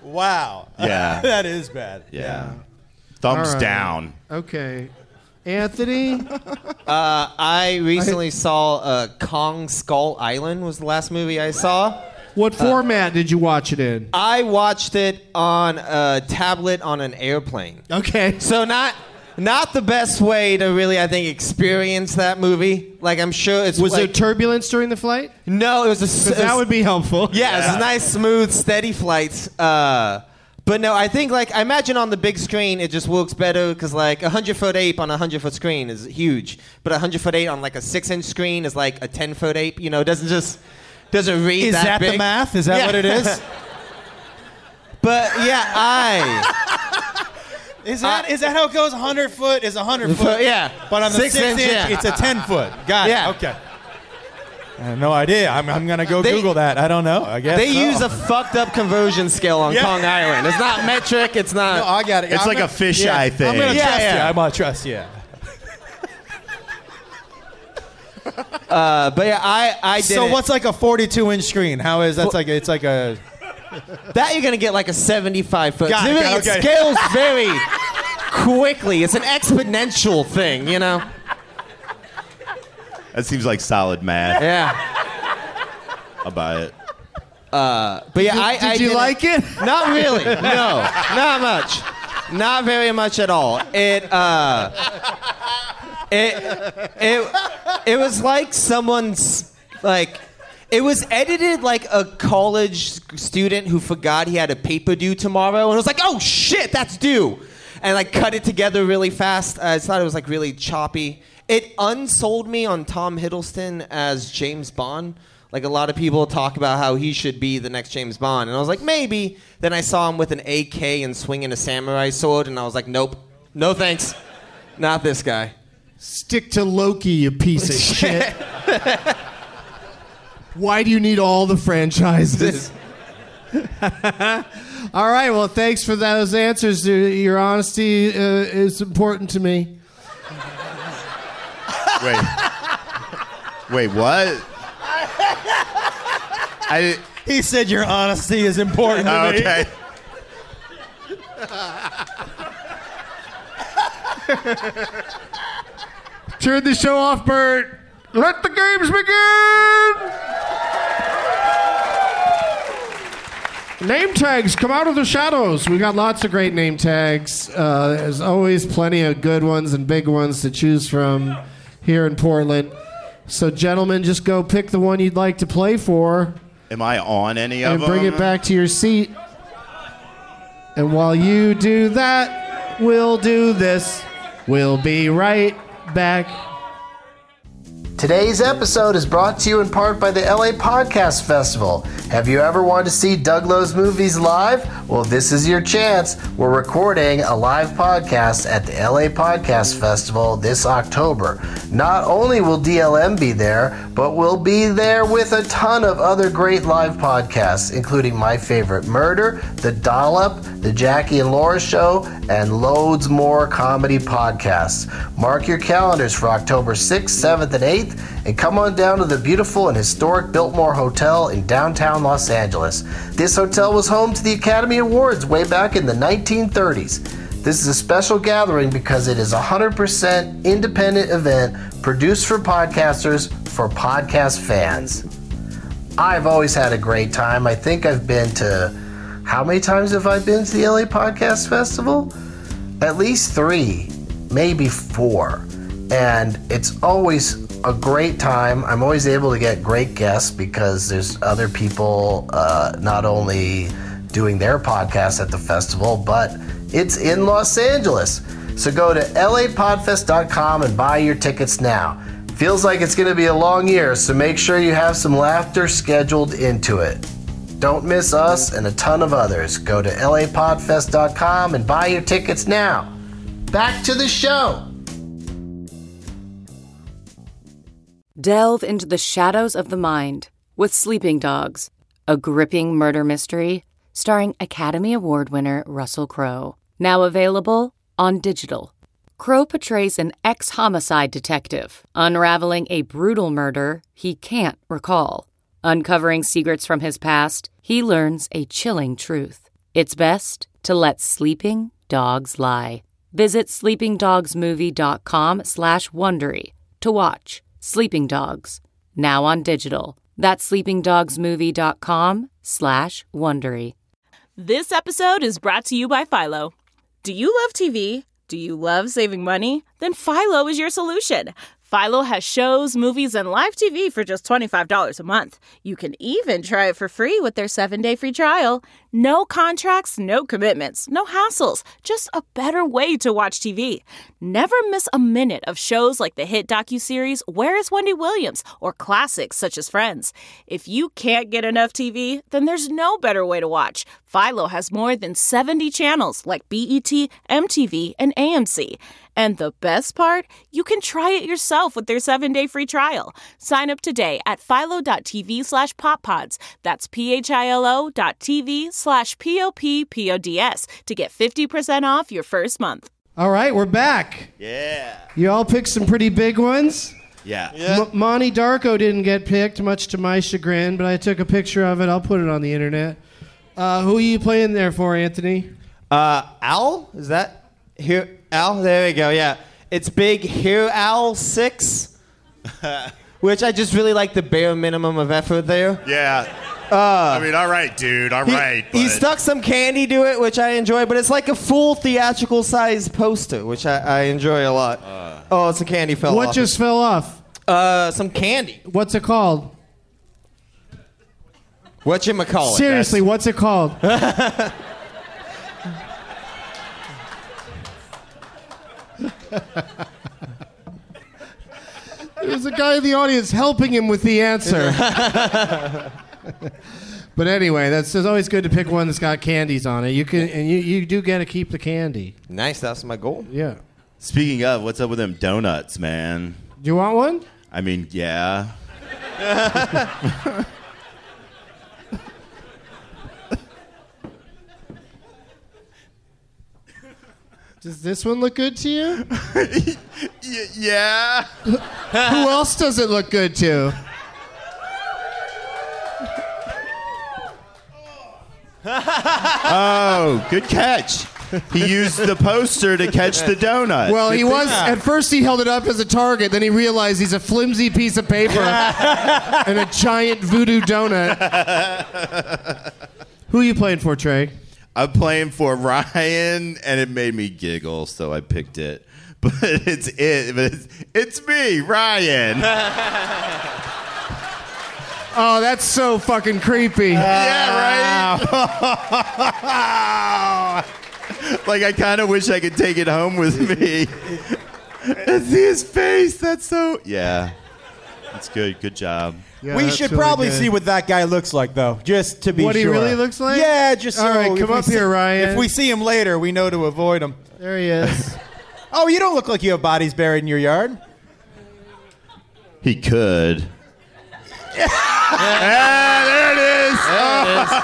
Wow. Yeah. That is bad. Yeah. Thumbs All right. down. Okay. Anthony? Uh, I recently saw uh, Kong Skull Island was the last movie I saw. What format uh, did you watch it in? I watched it on a tablet on an airplane. Okay. So not not the best way to really, I think, experience that movie. Like, I'm sure it's Was like, there turbulence during the flight? No, it was a... Because that would be helpful. Yeah, yeah. It was a nice, smooth, steady flight. Uh, but no, I think, like, I imagine on the big screen it just works better because, like, a hundred-foot ape on a hundred-foot screen is huge. But a hundred-foot ape on, like, a six-inch screen is like a ten-foot ape. You know, it doesn't just... Doesn't read is that that big. the math? Is that yeah. what it is? But, yeah, I... Is that uh, is that how it goes? one hundred foot is one hundred foot. foot yeah. But on the six, six inch, inch yeah. it's a ten foot. Got yeah. it. Okay. I have no idea. I'm, I'm going to go they, Google that. I don't know. I guess They so. use a fucked up conversion scale on yeah. Kong Island. It's not metric. It's not... No, I got it. It's I'm like gonna, a fisheye yeah, thing. I'm going to yeah, trust yeah. you. I'm going to trust you. Uh, but yeah, I, I did So it. what's like a forty-two inch screen? How is that's like it's like a that you're gonna get like a seventy-five foot. Got it, really, got it, okay. It scales very quickly. It's an exponential thing, you know. That seems like solid math. Yeah. I'll buy it. Uh, but yeah, did, I did I you did like it? it. Not really. No, not much. Not very much at all. It uh, it it it was like someone's like. It was edited like a college student who forgot he had a paper due tomorrow and was like, "Oh shit, that's due," and like cut it together really fast. I thought it was like really choppy. It unsold me on Tom Hiddleston as James Bond. Like a lot of people talk about how he should be the next James Bond, and I was like, maybe. Then I saw him with an A K and swinging a samurai sword, and I was like, nope, no thanks, not this guy. Stick to Loki, you piece of shit. Why do you need all the franchises? All right, well, thanks for those answers. Your honesty uh, is important to me. Wait. Wait, what? I, he said your honesty is important to oh, me. Okay. Turn the show off, Bert. Let the games begin! Name tags, come out of the shadows. We got lots of great name tags. Uh, there's always plenty of good ones and big ones to choose from here in Portland. So, gentlemen, just go pick the one you'd like to play for. Am I on any of and them? bring it back to your seat. And while you do that, we'll do this. We'll be right back. Today's episode is brought to you in part by the L A Podcast Festival. Have you ever wanted to see Doug Lowe's movies live? Well, this is your chance. We're recording a live podcast at the L A Podcast Festival this October. Not only will D L M be there, but we'll be there with a ton of other great live podcasts, including My Favorite Murder, The Dollop, The Jackie and Laura Show, and loads more comedy podcasts. Mark your calendars for October sixth, seventh, and eighth. And come on down to the beautiful and historic Biltmore Hotel in downtown Los Angeles. This hotel was home to the Academy Awards way back in the nineteen thirties. This is a special gathering because it is a one hundred percent independent event produced for podcasters for podcast fans. I've always had a great time. I think I've been to... How many times have I been to the L A Podcast Festival? At least three, maybe four. And it's always a great time. I'm always able to get great guests because there's other people uh, not only doing their podcast at the festival, but it's in Los Angeles. So go to L A podfest dot com and buy your tickets now. Feels like it's going to be a long year, so make sure you have some laughter scheduled into it. Don't miss us and a ton of others. Go to L A podfest dot com and buy your tickets now. Back to the show. Delve into the shadows of the mind with Sleeping Dogs, a gripping murder mystery starring Academy Award winner Russell Crowe. Now available on digital. Crowe portrays an ex-homicide detective unraveling a brutal murder he can't recall. Uncovering secrets from his past, he learns a chilling truth. It's best to let sleeping dogs lie. Visit sleepingdogsmovie.com slash Wondery to watch Sleeping Dogs, now on digital. That's sleepingdogsmovie.com slash Wondery. This episode is brought to you by Philo. Do you love T V? Do you love saving money? Then Philo is your solution. Philo has shows, movies, and live T V for just twenty-five dollars a month. You can even try it for free with their seven-day free trial. No contracts, no commitments, no hassles. Just a better way to watch T V. Never miss a minute of shows like the hit docuseries Where is Wendy Williams? Or classics such as Friends. If you can't get enough T V, then there's no better way to watch. Philo has more than seventy channels like B E T, M T V, and A M C. And the best part? You can try it yourself with their seven-day free trial. Sign up today at philo.tv slash poppods. That's P-H-I-L-O dot TV slash P-O-P-P-O-D-S to get fifty percent off your first month. All right, we're back. Yeah. You all picked some pretty big ones. Yeah. M- Monty Darko didn't get picked, much to my chagrin, but I took a picture of it. I'll put it on the internet. Uh, who are you playing there for, Anthony? Uh, Owl? Is that here? Owl? There we go. Yeah, it's big. Here, Owl six, which I just really like the bare minimum of effort there. Yeah. Uh, I mean, all right, dude. All he, right. He but- stuck some candy to it, which I enjoy, but it's like a full theatrical size poster, which I, I enjoy a lot. Uh, oh, it's a candy fell what off. What just fell off? Uh, some candy. What's it called? Whatchamacallit. Seriously, That's... what's it called? There's a guy in the audience helping him with the answer. But anyway, that's it's always good to pick one that's got candies on it. You can and you, you do get to keep the candy. Nice, that's my goal. Yeah. Speaking of, what's up with them donuts, man? Do you want one? I mean, yeah. Does this one look good to you? y- yeah. Who else does it look good to? Oh, good catch. He used the poster to catch the donut. Well, he was at first he held it up as a target, then he realized he's a flimsy piece of paper and a giant voodoo donut. Who are you playing for, Trey? I'm playing for Ryan, and it made me giggle, so I picked it. But it's it. But it's, it's me, Ryan. Oh, that's so fucking creepy. Yeah, right? Like, I kind of wish I could take it home with me. And see his face. That's so... Yeah. That's good. Good job. Yeah, we should really probably good. see what that guy looks like, though, just to be what sure. What he really looks like? Yeah, just All so right, come up see, here, Ryan. If we see him later, we know to avoid him. There he is. Oh, you don't look like you have bodies buried in your yard. He could. Yeah, yeah there it is. There it is.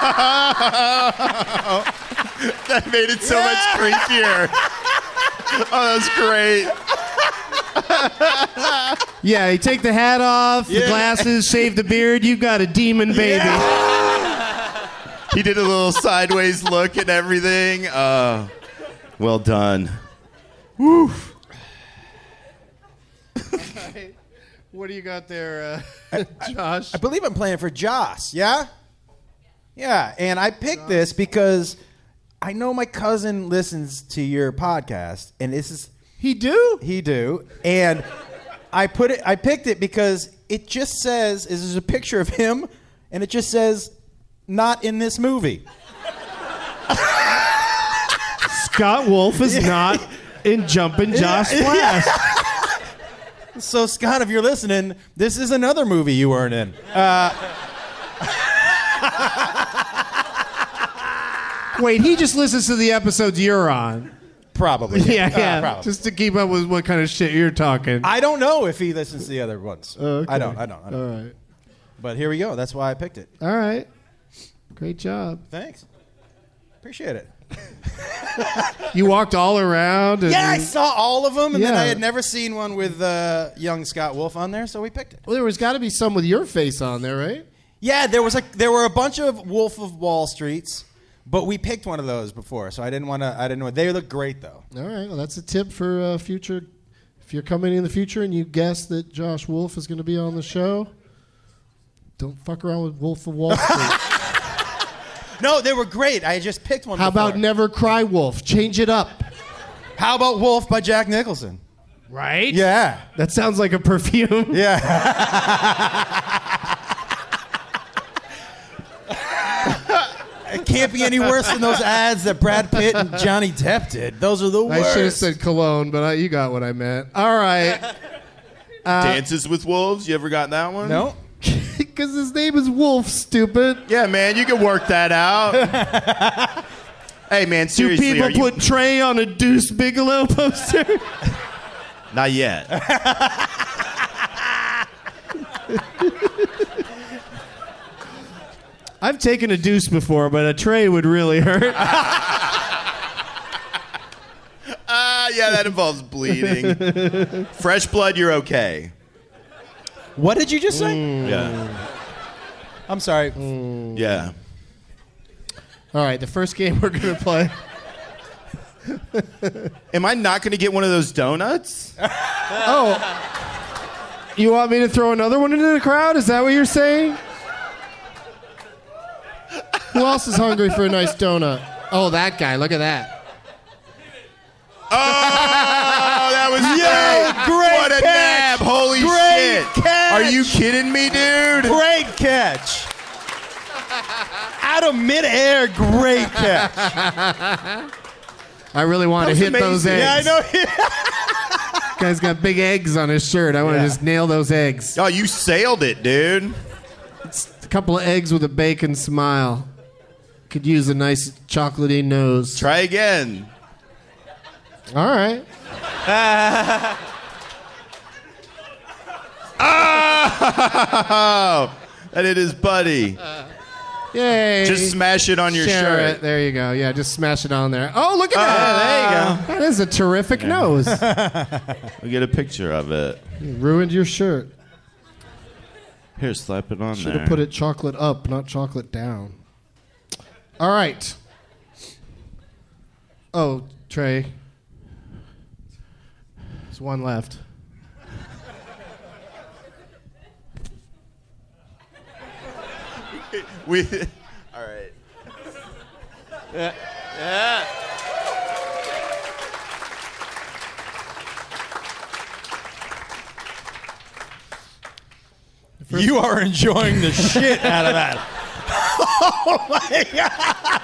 That made it so yeah. much creepier. Oh, that's great. Yeah, you take the hat off, yeah. the glasses, shave the beard. You've got a demon baby. Yeah. He did a little sideways look and everything. Uh, well done. Woo. What do you got there, uh, Josh? I believe I'm playing for Joss, yeah? Yeah, and I picked Josh. this because I know my cousin listens to your podcast, and this is... He do? He do, and I put it. I picked it because it just says, is there's a picture of him, and it just says, not in this movie. Scott Wolf is yeah. not in Jumpin' Josh yeah. Flash. Yeah. So, Scott, if you're listening, this is another movie you weren't in. Uh, Wait, he just listens to the episodes you're on. Probably. Yeah, yeah. yeah. Uh, probably. Just to keep up with what kind of shit you're talking. I don't know if he listens to the other ones. Oh, okay. I don't, I don't, I don't. All right. But here we go. That's why I picked it. All right. Great job. Thanks. Appreciate it. You walked all around? And yeah, I saw all of them, and yeah. then I had never seen one with uh, young Scott Wolf on there, so we picked it. Well, there was got to be some with your face on there, right? Yeah, there was a there were a bunch of Wolf of Wall Streets, But we picked one of those before, so I didn't want to. I didn't know. They look great though. All right. Well, that's a tip for uh, future. If you're coming in the future and you guess that Josh Wolf is going to be on the show, don't fuck around with Wolf of Wall Street. No, they were great. I just picked one. How before. about Never Cry Wolf? Change it up. How about Wolf by Jack Nicholson? Right? Yeah. That sounds like a perfume. Yeah. It can't be any worse than those ads that Brad Pitt and Johnny Depp did. Those are the worst. I should have said cologne, but I, you got what I meant. All right. Uh, Dances with Wolves. You ever got that one? No. Because his name is Wolf, stupid. Yeah, man, you can work that out. Hey, man, seriously. Do people are you... put Trey on a Deuce Bigelow poster? Not yet. I've taken a deuce before, but a Trey would really hurt. Ah, uh, yeah, that involves bleeding. Fresh blood, you're okay. What did you just say? Mm. Yeah. I'm sorry. Mm. Yeah. All right, the first game we're going to play. Am I not going to get one of those donuts? Oh. You want me to throw another one into the crowd? Is that what you're saying? Who else is hungry for a nice donut? Oh, that guy. Look at that. Oh, that was Yo, great. great What a catch. nab. Holy Great shit. catch. Are you kidding me, dude? Great catch. Out of midair, great catch. I really want to hit amazing. those eggs. Yeah, I know. Guy's got big eggs on his shirt. I want to Yeah. just nail those eggs. Oh, you sailed it, dude. It's a couple of eggs with a bacon smile. Could use a nice chocolatey nose. Try again. All right. Oh, and it is Buddy. Yay. Just smash it on your Share shirt. it. There you go. Yeah, just smash it on there. Oh, look at Oh, that. there you That is a terrific nose. We get a picture of it. You ruined your shirt. Here, slap it on Should there. have put it chocolate up, not chocolate down. All right. Oh, Trey. There's one left. We. All right. Yeah. Yeah. You are enjoying the shit out of that. Oh my God.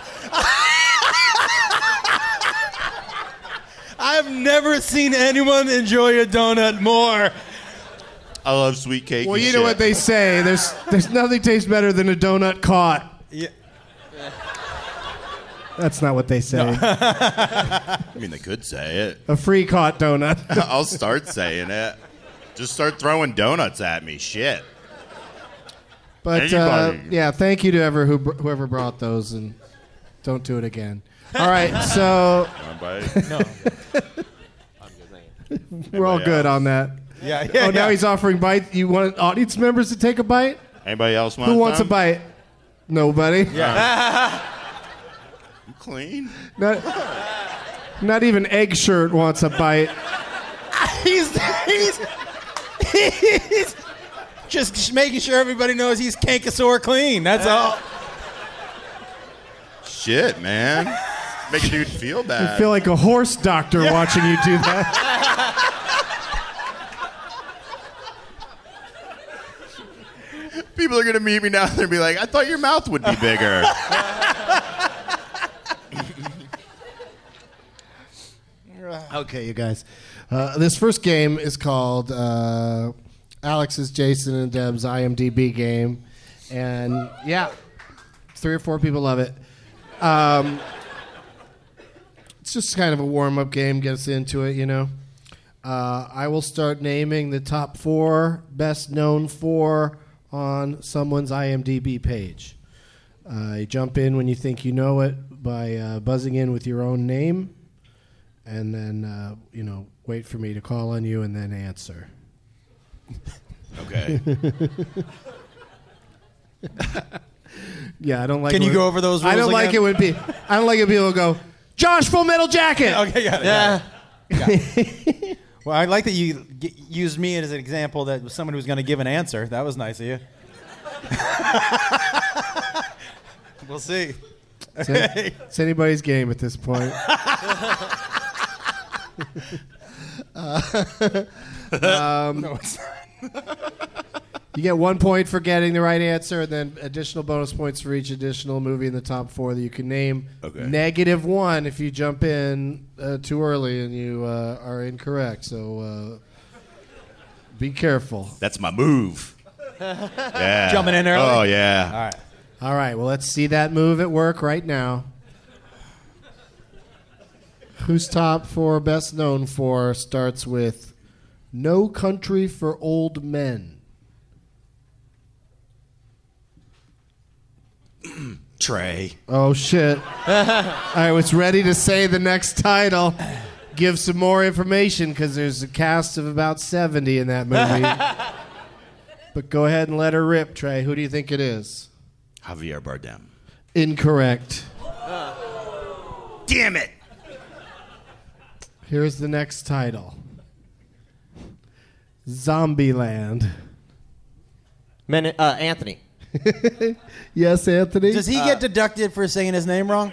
I've never seen anyone enjoy a donut more. I love sweet cake. Well, and you know shit. what they say. There's there's nothing tastes better than a donut caught. Yeah. That's not what they say. I mean, they could say it. A free caught donut. I'll start saying it. Just start throwing donuts at me. Shit. But uh, Anybody. yeah, thank you to ever who br- whoever brought those, and don't do it again. All right, so No. we're all good on that. Yeah, yeah. Oh, now yeah. he's offering bite. You want audience members to take a bite? Anybody else want Who wants some? a bite? Nobody. Yeah. You clean? Not, not even Egg Shirt wants a bite. he's, he's, he's just making sure everybody knows he's Kankasaur clean. That's all. Shit, man. Make a dude feel I bad. feel like a horse doctor watching you do that. People are going to meet me now and they'll be like, I thought your mouth would be bigger. Okay, you guys. Uh, this first game is called uh, Alex's, Jason, and Deb's I M D B game. And yeah, three or four people love it. Um, it's just kind of a warm-up game, get us into it, you know. Uh, I will start naming the top four best known for on someone's I M D B page. Uh, you jump in when you think you know it by uh, buzzing in with your own name, and then, uh, you know, wait for me to call on you and then answer. Okay. Yeah, I don't like. Can it you when- go over those I rules don't like again? it when people. I don't like it when people go, Josh, Full Metal Jacket. Okay, got it. Yeah. Got it. Well, I like that you g- used me as an example that was someone who was going to give an answer. That was nice of you. We'll see. It's, any- it's anybody's game at this point. uh, um, No, it's not. You get one point for getting the right answer, and then additional bonus points for each additional movie in the top four that you can name. Okay. Negative one if you jump in uh, too early and you uh, are incorrect. So uh, be careful. That's my move. Yeah. Jumping in early? Oh, yeah. All right. All right, well, let's see that move at work right now. Who's top for best known for starts with No Country for Old Men. Trey. Oh, shit. I was ready to say the next title. Give some more information because there's a cast of about seventy in that movie. But go ahead and let her rip, Trey. Who do you think it is? Javier Bardem. Incorrect. Damn it. Here's the next title. Zombieland. Men, uh, Anthony. Yes, Anthony? Does he Uh, get deducted for saying his name wrong?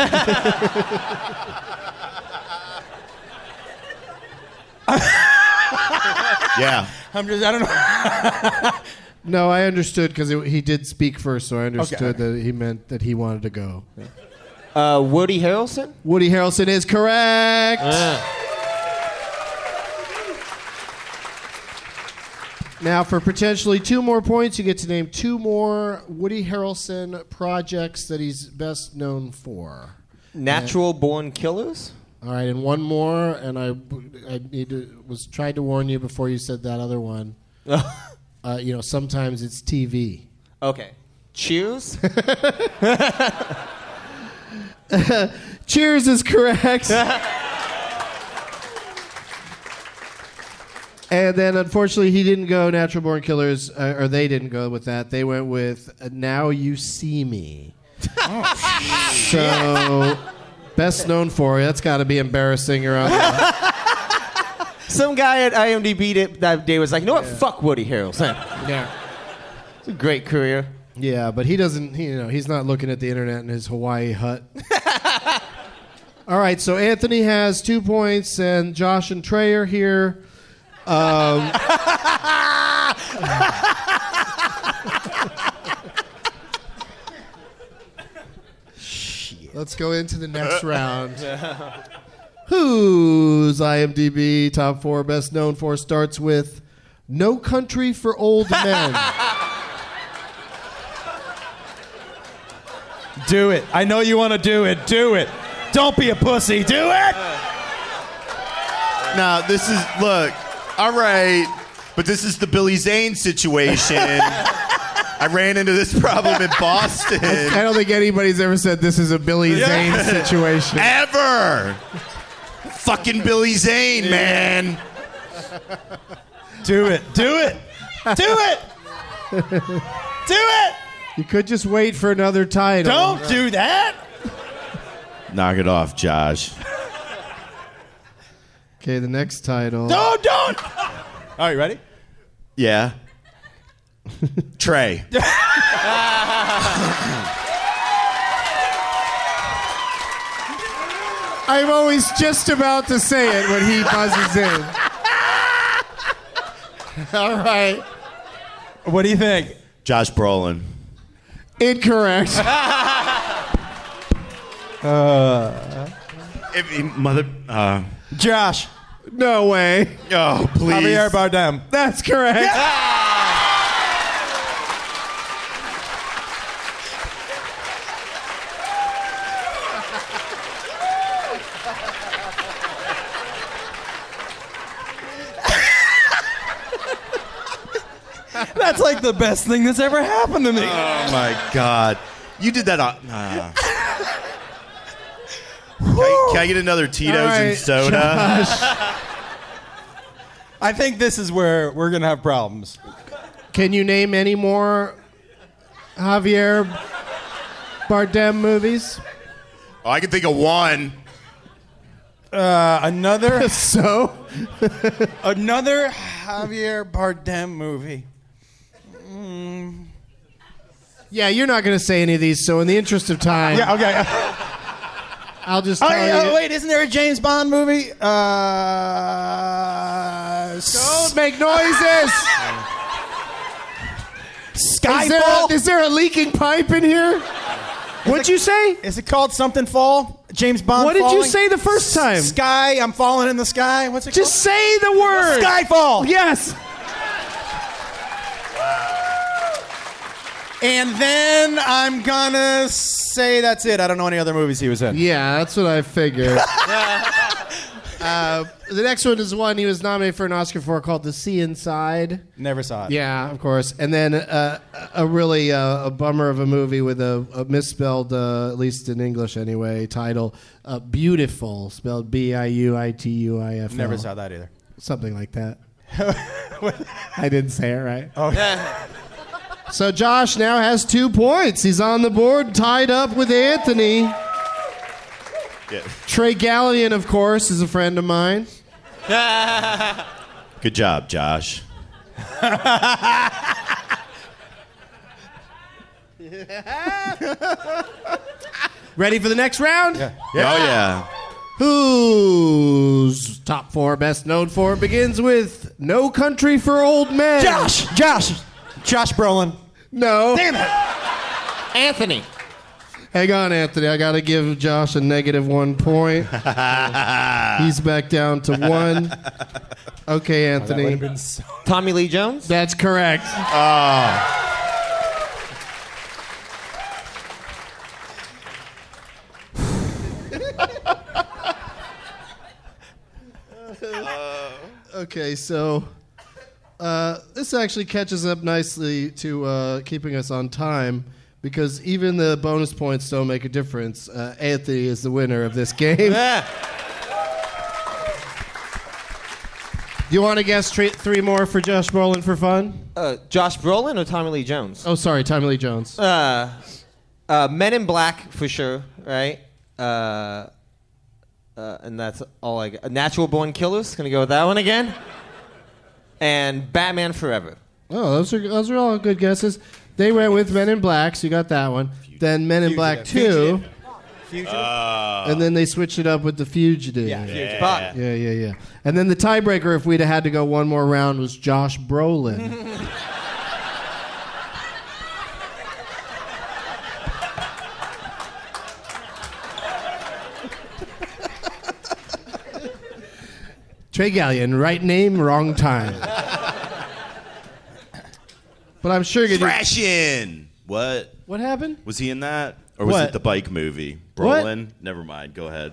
Yeah. I'm just, I don't know. No, I understood because he did speak first, so I understood Okay. that he meant that he wanted to go. Uh, Woody Harrelson? Woody Harrelson is correct. Now, for potentially two more points, you get to name two more Woody Harrelson projects that he's best known for. Natural Born Killers? All right, and one more, and I, I need to, was tried to warn you before you said that other one. uh, you know, sometimes it's T V. Okay. Cheers? Cheers is correct. And then, unfortunately, he didn't go Natural Born Killers, uh, or they didn't go with that. They went with uh, Now You See Me. So, best known for, that's got to be embarrassing around that. Some guy at I M D B that, that day was like, you know what? Yeah. Fuck Woody Harrelson. Yeah. It's a great career. Yeah, but he doesn't, he, you know, he's not looking at the internet in his Hawaii hut. All right, so Anthony has two points, and Josh and Trey are here. Um, let's go into the next round. Whose I M D B top four best known for starts with No Country for Old Men. Do it. I know you want to do it. Do it. Don't be a pussy. Do it. Now, this is, look, all right, but this is the Billy Zane situation. I ran into this problem in Boston. I don't think anybody's ever said this is a Billy Zane situation. Ever. Fucking Billy Zane, man. Do it. Do it. Do it. Do it. You could just wait for another title. Don't do that. Knock it off, Josh. Okay, the next title. No, don't. All right, ready? Yeah. Trey. I'm always just about to say it when he buzzes in. All right. What do you think? Josh Brolin. Incorrect. Uh, If he- mother. Uh, Josh. No way. oh, please. Javier Bardem. That's correct. That's like the best thing that's ever happened to me. Oh my God! You did that on. Uh. Can, I, can I get another Tito's All right, and soda? Josh. I think this is where we're gonna have problems. Can you name any more, Javier Bardem movies? Oh, I can think of one. Uh, another. So? Another Javier Bardem movie. Mm. Yeah, you're not going to say any of these, so in the interest of time... Yeah, okay. I'll just oh, tell yeah, you... Oh, wait, isn't there a James Bond movie? Uh, Don't make noises! Skyfall? Is there, a, is there a leaking pipe in here? What'd you say? Is it called Something Fall? James Bond What did falling? you say the first time? Sky, I'm falling in the sky. What's it Just called? say the word. Skyfall. Yes. And then I'm gonna say that's it. I don't know any other movies he was in. Yeah, that's what I figured. uh, the next one is one he was nominated for an Oscar for called The Sea Inside. Never saw it. Yeah, of course. And then uh, a really uh, a bummer of a movie with a, a misspelled, uh, at least in English anyway, title, uh, Beautiful, spelled B I U I T U I F L. Never saw that either. Something like that. I didn't say it right. Oh, yeah. So Josh now has two points. He's on the board, tied up with Anthony. Yeah. Trey Gallion, of course, is a friend of mine. Good job, Josh. Ready for the next round? Yeah. Oh, yeah. Who's top four best known for begins with No Country for Old Men. Josh! Josh! Josh Brolin. No. Damn it! Anthony. Hang on, Anthony. I got to give Josh a negative one point. He's back down to one. Okay, Anthony. Oh, so- Tommy Lee Jones. That's correct. Oh. Okay, so uh, this actually catches up nicely to uh, keeping us on time because even the bonus points don't make a difference. Uh, Anthony is the winner of this game. Yeah. Do you want to guess three, three more for Josh Brolin for fun? Uh, Josh Brolin or Tommy Lee Jones? Oh, sorry, Tommy Lee Jones. Uh, uh, Men in Black for sure, right? Uh, uh, and that's all I got. Natural Born Killers. Gonna go with that one again. And Batman Forever. Oh, those are those are all good guesses. They went with Men in Black, so you got that one. Then Men in Black two. Fugitive. Uh, And then they switched it up with The Fugitive. Yeah, yeah. Fuck. Yeah, yeah, yeah. And then the tiebreaker, if we'd have had to go one more round, was Josh Brolin. Trey Gallion, right name, wrong time. But I'm sure you Thrashin'. What? What happened? Was he in that? Or was What? it the bike movie? What? Brolin? Never mind. Go ahead.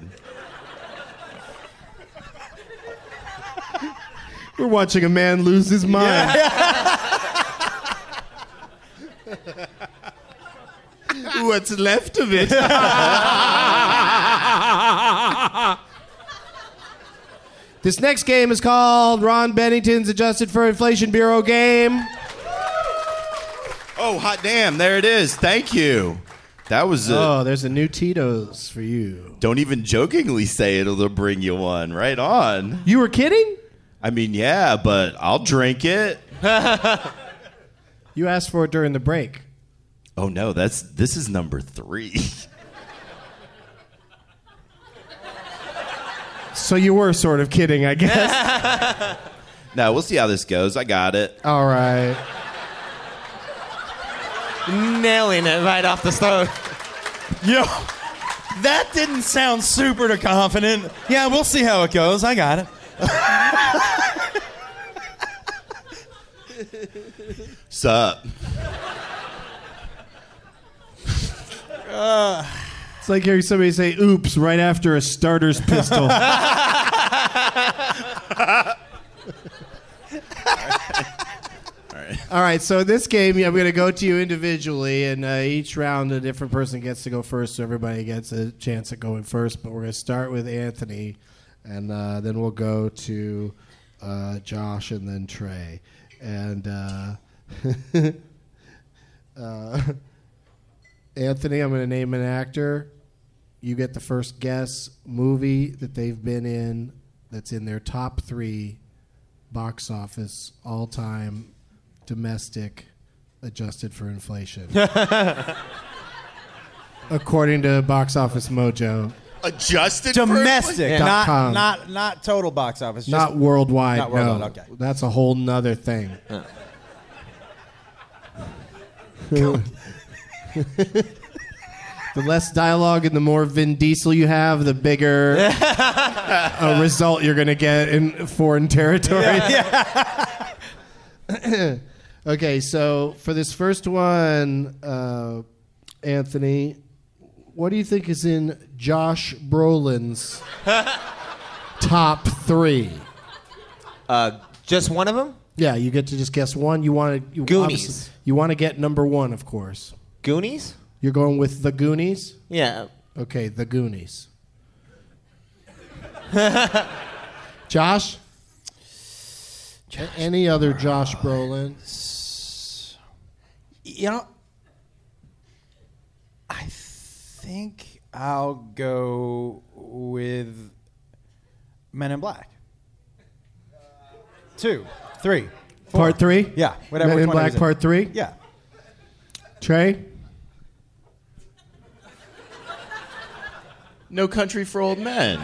We're watching a man lose his mind. What's left of it? This next game is called Ron Bennington's Adjusted for Inflation Bureau game. Oh, hot damn. There it is. Thank you. That was a... Oh, there's a new Tito's for you. Don't even jokingly say it'll bring you one. Right on. You were kidding? I mean, yeah, but I'll drink it. You asked for it during the break. Oh, no. That's This is number three. So you were sort of kidding, I guess. No, we'll see how this goes. I got it. All right. Nailing it right off the start. Yo, that didn't sound super confident. Yeah, we'll see how it goes. I got it. Sup? Uh, It's like hearing somebody say oops right after a starter's pistol. All right, so this game, yeah, I'm going to go to you individually, and uh, each round a different person gets to go first, so everybody gets a chance at going first. But we're going to start with Anthony, and uh, then we'll go to uh, Josh and then Trey. And uh, uh, Anthony, I'm going to name an actor. You get the first guess movie that they've been in that's in their top three box office all-time domestic adjusted for inflation. According to Box Office Mojo. Adjusted domestic, for not com. not not total box office. Not just worldwide. Not worldwide. No. Okay. That's a whole nother thing. Uh. The less dialogue and the more Vin Diesel you have, the bigger a result you're going to get in foreign territory. Yeah, yeah. Okay, so for this first one, uh, Anthony, what do you think is in Josh Brolin's top three? Uh, just one of them? Yeah, you get to just guess one. You want to Goonies. You want to get number one, of course. Goonies? You're going with The Goonies? Yeah. Okay, The Goonies. Josh? Josh? Any other Josh Brolin? You know, I think I'll go with Men in Black. Two, three, four. Part three? Yeah, whatever. Men which in one it Black was Part three? Yeah. Trey? No Country for Old Men.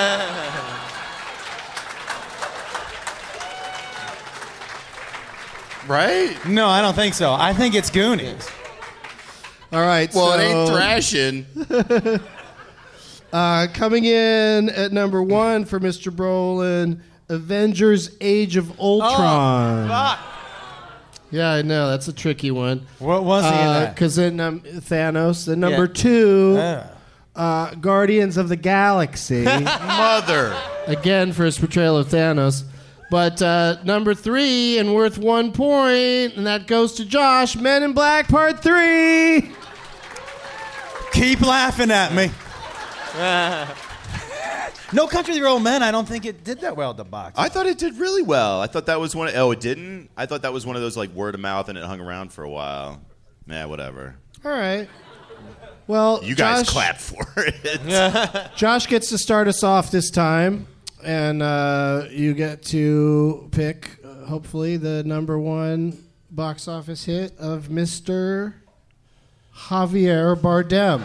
Right? No, I don't think so. I think it's Goonies. All right. Well, so, it ain't thrashing. uh, coming in at number one for Mister Brolin, Avengers: Age of Ultron. Oh, fuck. Yeah, I know that's a tricky one. What was he in that? Because then um, Thanos. Then number Yeah. two, Yeah. uh, Guardians of the Galaxy. Mother. Again for his portrayal of Thanos. But uh, number three, and worth one point, and that goes to Josh, Men in Black Part three. Keep laughing at me. No Country for Old Men, I don't think it did that well at the box. I thought it did really well. I thought that was one of, oh, it didn't? I thought that was one of those like word of mouth and it hung around for a while. Yeah, whatever. All right. Well, You guys Josh, clap for it. Josh gets to start us off this time, and uh, you get to pick, uh, hopefully, the number one box office hit of Mister Javier Bardem.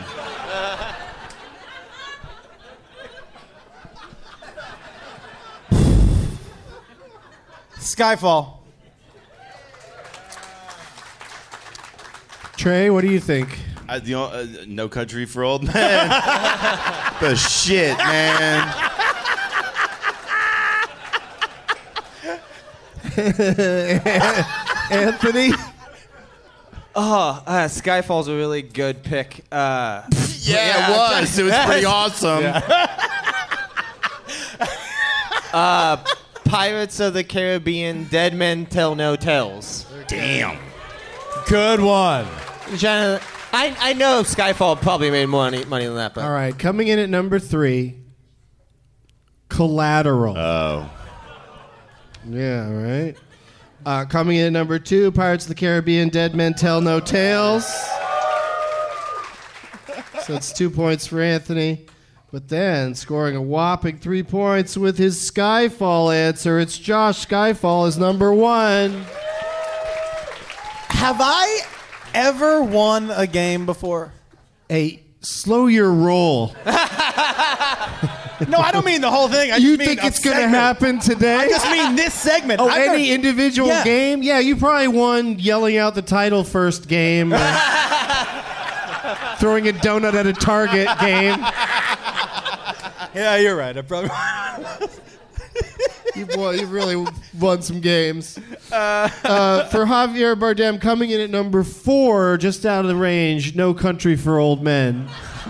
Skyfall. Trey, what do you think? I, you know, uh, No Country for Old Men. The shit, man. Anthony? Oh, uh, Skyfall's a really good pick. Uh, Yeah, it was. It was pretty awesome. uh, Pirates of the Caribbean, Dead Men Tell No Tales. Damn. Good one. Jenna, I, I know Skyfall probably made more money, money than that, but All right, coming in at number three, Collateral. Oh. Yeah, right. Uh, coming in at number two, Pirates of the Caribbean, Dead Men Tell No Tales. So it's two points for Anthony. But then, scoring a whopping three points with his Skyfall answer, it's Josh. Skyfall is number one. Have I ever won a game before? Hey, slow your roll. No, I don't mean the whole thing. I You just mean think a it's going to segment. happen today? I just mean this segment. Oh, I've any never- individual Yeah. game? Yeah, you probably won yelling out the title first game. or throwing a donut at a target game. Yeah, you're right. I probably. You've, won, you've really won some games. Uh, for Javier Bardem, coming in at number four, just out of the range, No Country for Old Men.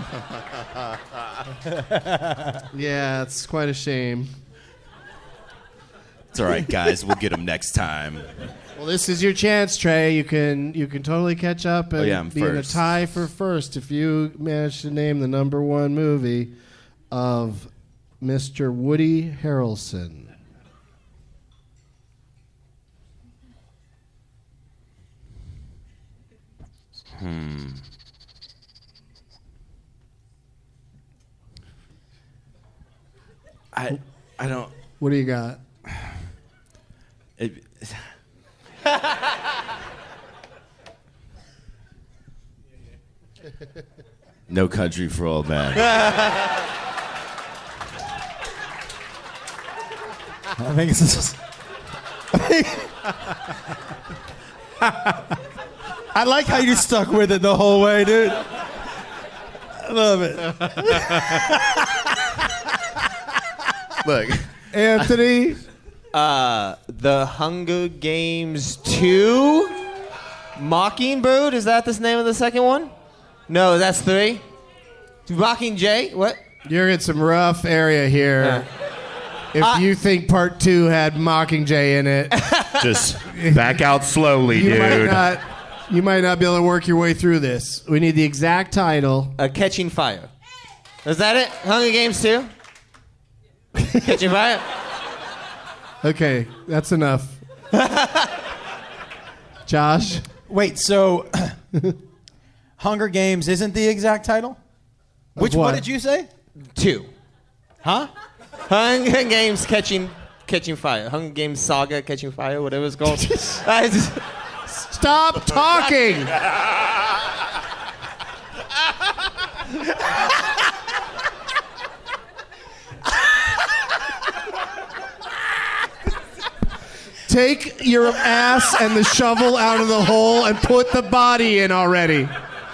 Yeah, it's quite a shame. It's all right, guys. We'll get them next time. Well, this is your chance, Trey. You can you can totally catch up and Oh, yeah, I'm be in a first. tie for first if you manage to name the number one movie of Mister Woody Harrelson. Hmm. I I don't. What do you got? It, No Country for Old Men. I think it's just, I, think, I like how you stuck with it the whole way, dude. I love it. Look, Anthony. Uh, The Hunger Games two? Mockingbird? Is that the name of the second one? No, that's three. Mockingjay? What? You're in some rough area here. Uh, if uh, you think part two had Mockingjay in it, just back out slowly, you dude. might not. You might not be able to work your way through this. We need the exact title. Uh, Catching Fire. Is that it? Hunger Games two? Catching Fire? Okay, that's enough. Josh? Wait, so Hunger Games isn't the exact title? Which what? one did you say? Two. Huh? Hunger Games Catching Catching Fire. Hunger Games Saga Catching Fire, whatever it's called. I just- Stop talking! Take your ass and the shovel out of the hole and put the body in already.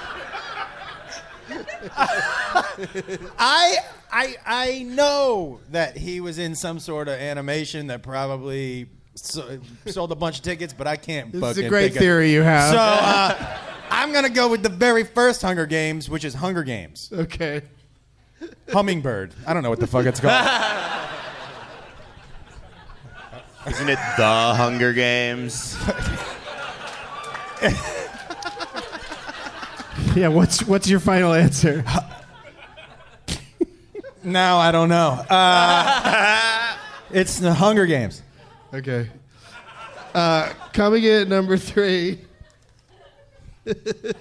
I I I know that he was in some sort of animation that probably so, sold a bunch of tickets, but I can't. This is fucking a great think of- theory you have. So uh, I'm gonna go with the very first Hunger Games, which is Hunger Games. Okay. Hummingbird. I don't know what the fuck it's called. Isn't it The Hunger Games? Yeah, what's what's your final answer? Now I don't know. Uh, it's the Hunger Games. Okay. Uh, coming in at number three. uh,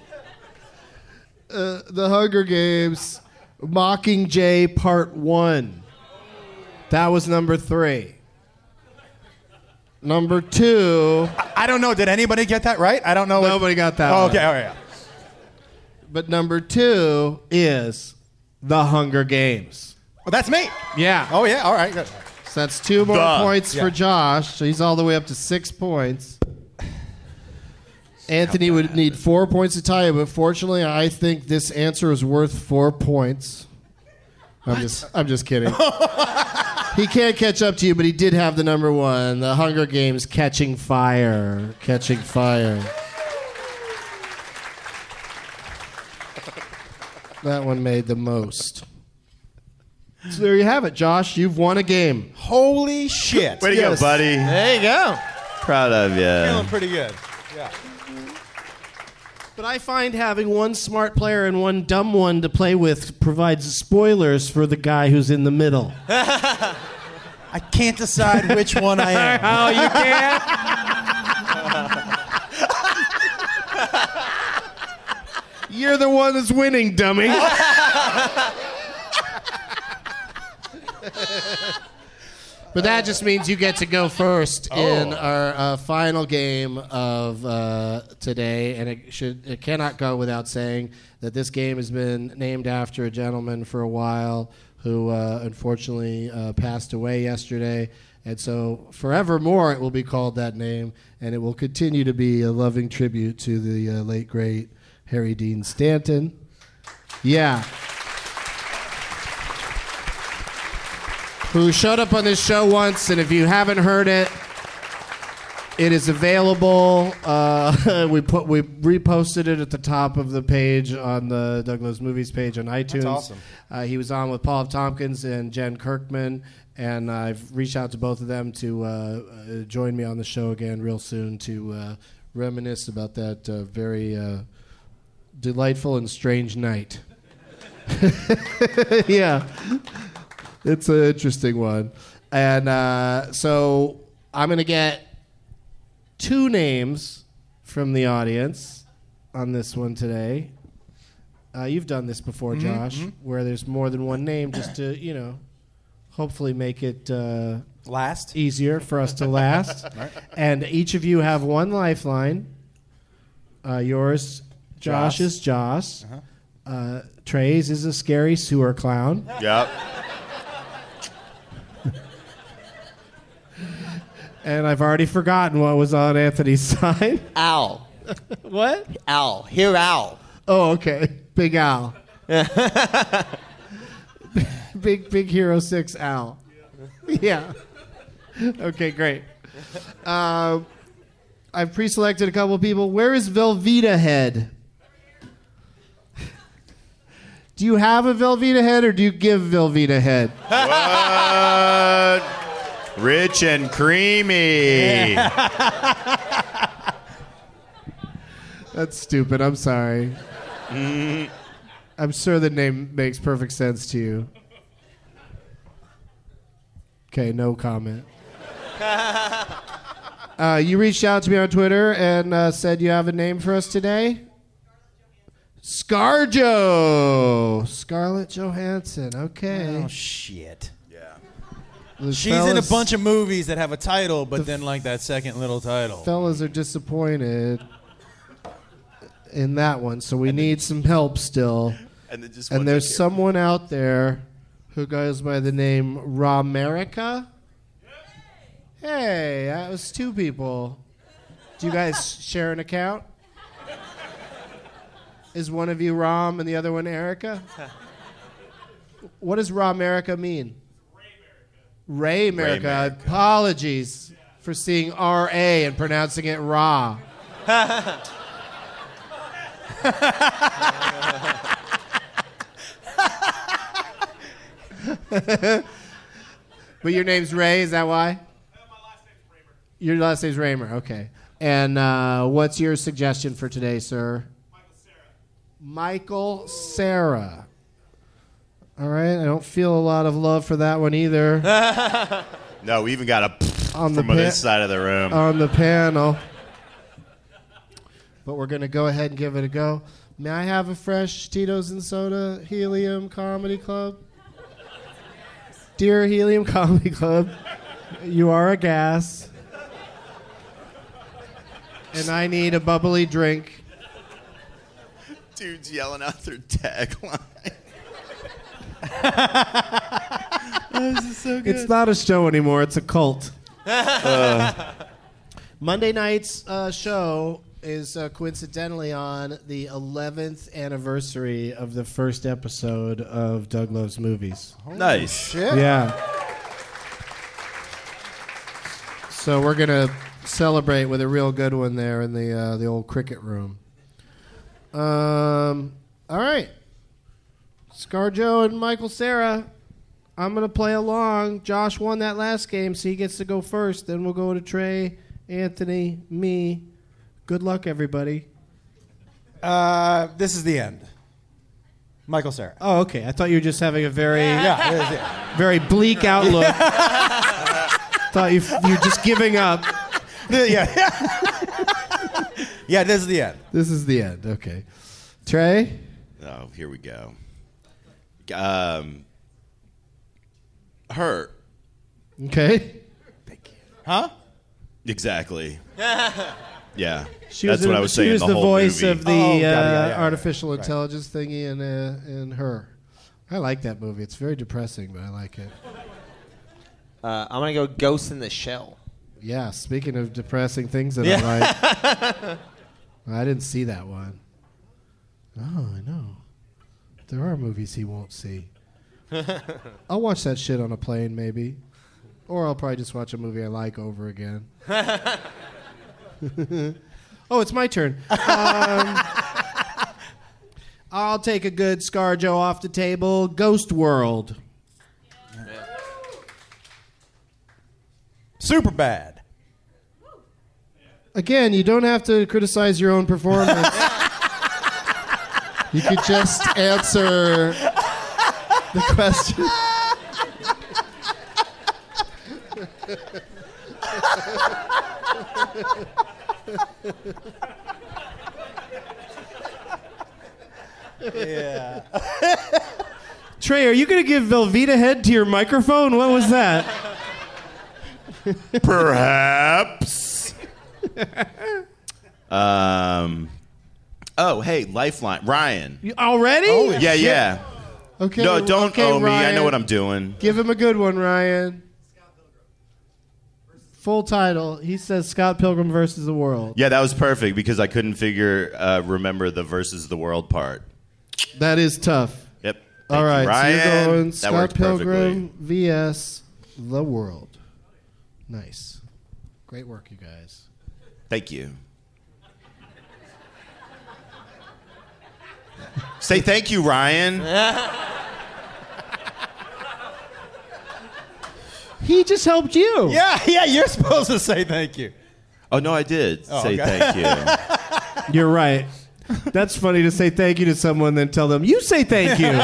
the Hunger Games, Mockingjay Part One. That was number three. Number two. I, I don't know. Did anybody get that right? I don't know. Nobody what, got that oh, one. okay, all right. But number two is The Hunger Games. Well, that's me. Yeah. Oh, yeah. All right. Good. So that's two more The. points Yeah. for Josh. So he's all the way up to six points. Anthony would need four points to tie it, but fortunately, I think this answer is worth four points. I'm just, I'm just kidding. He can't catch up to you, but he did have the number one. The Hunger Games, Catching Fire, Catching Fire. That one made the most. So there you have it, Josh. You've won a game. Holy shit. Way to Yes. go, buddy. There you go. Proud of you. Feeling pretty good. Yeah. But I find having one smart player and one dumb one to play with provides spoilers for the guy who's in the middle. I can't decide which one I am. Oh, you can't? You're the one that's winning, dummy. But that just means you get to go first Oh. in our uh, final game of uh, today, and it should it cannot go without saying that this game has been named after a gentleman for a while who uh, unfortunately uh, passed away yesterday, and so forevermore it will be called that name, and it will continue to be a loving tribute to the uh, late great Harry Dean Stanton. Yeah. Who showed up on this show once, and if you haven't heard it, it is available. Uh, we put we reposted it at the top of the page on the Douglas Movies page on iTunes. That's awesome. Uh, he was on with Paul F. Tompkins and Jen Kirkman, and I've reached out to both of them to uh, uh, join me on the show again real soon to uh, reminisce about that uh, very uh, delightful and strange night. Yeah. It's an interesting one. And uh, so I'm going to get two names from the audience on this one today. Uh, you've done this before, Mhm, Josh, mhm. where there's more than one name just to, you know, hopefully make it uh, last easier for us to last. Right. And each of you have one lifeline. Uh, yours, Josh, Joss. is Joss. Uh-huh. Uh, Trey's is a scary sewer clown. Yep. And I've already forgotten what was on Anthony's sign. Owl. What? Owl. Here, owl. Oh, okay. Big Al. big, big Hero six Al. Yeah. Okay, great. Um, I've pre-selected a couple of people. Where is Velveeta Head? Do you have a Velveeta Head, or do you give Velveeta Head? What? Rich and creamy. That's stupid. I'm sorry. Mm. I'm sure the name makes perfect sense to you. Okay, no comment. Uh, you reached out to me on Twitter and uh, said you have a name for us today? ScarJo. Scarlett Johansson. Okay. Oh, shit. Yeah. The She's in a fellas- bunch of movies that have a title, but then like that second little title. Fellas are disappointed in that one, so we need some help still. And, then just and one there's that- someone out there who goes by the name Romerica. Hey, that was two people. Do you guys share an account? Is one of you Rom and the other one Erica? What does Romerica mean? Ray America. Ray America. Apologies for seeing R A and pronouncing it Ra. But your name's Ray, is that why? Your last name's Raymer, okay. And uh, what's your suggestion for today, sir? Michael Sarah. All right, I don't feel a lot of love for that one either. No, we even got a On the from this pa- side of the room. On the panel. But we're going to go ahead and give it a go. May I have a fresh Tito's and Soda Helium Comedy Club? Dear Helium Comedy Club, you are a gas. And I need a bubbly drink. Dude's yelling out their tagline. This is so good. It's not a show anymore, it's a cult. Uh. Monday night's uh, show is uh, coincidentally on the eleventh anniversary of the first episode of Doug Loves Movies. Nice. Shit. Yeah. So we're going to celebrate with a real good one there in the uh, the old cricket room. Um, all right. ScarJo and Michael Sarah, I'm going to play along. Josh won that last game, so he gets to go first. Then we'll go to Trey, Anthony, me. Good luck, everybody. Uh, this is the end. Michael Sarah. Oh, okay. I thought you were just having a very, Yeah, it is it. very bleak outlook. Thought you you were just giving up. Yeah. Yeah, this is the end. This is the end. Okay. Trey? Oh, here we go. Um, her. Okay. Huh? Exactly. Yeah. She That's was what in- I was she saying. was the, the whole voice movie. of the Oh, got it, uh, yeah, yeah, yeah. artificial Right. intelligence thingy in, uh, in Her. I like that movie. It's very depressing, but I like it. Uh, I'm going to go Ghost in the Shell. Yeah, speaking of depressing things that Yeah. I like. I didn't see that one. Oh, I know. There are movies he won't see. I'll watch that shit on a plane, maybe. Or I'll probably just watch a movie I like over again. Oh, it's my turn. Um, I'll take a good ScarJo off the table. Ghost World. Super bad. Again, you don't have to criticize your own performance. You could just answer the question. Yeah. Trey, are you going to give Velveeta head to your microphone? What was that? Perhaps. um. Oh, hey, Lifeline. Ryan. You- Already? Oh, yeah, yeah. Okay. No, don't okay, owe me. I Ryan. know what I'm doing. Give him a good one, Ryan. Full title. He says Scott Pilgrim versus the World. Yeah, that was perfect because I couldn't figure, uh, remember the versus the world part. That is tough. Yep. All Thank right, you, Ryan. so you're going That Scott worked Pilgrim V S The World. Nice. Great work, you guys. Thank you. Say thank you, Ryan. He just helped you. Yeah, yeah, you're supposed to say thank you. Oh, no, I did Oh, say okay. thank you. You're right. That's funny to say thank you to someone, then tell them, you say thank you.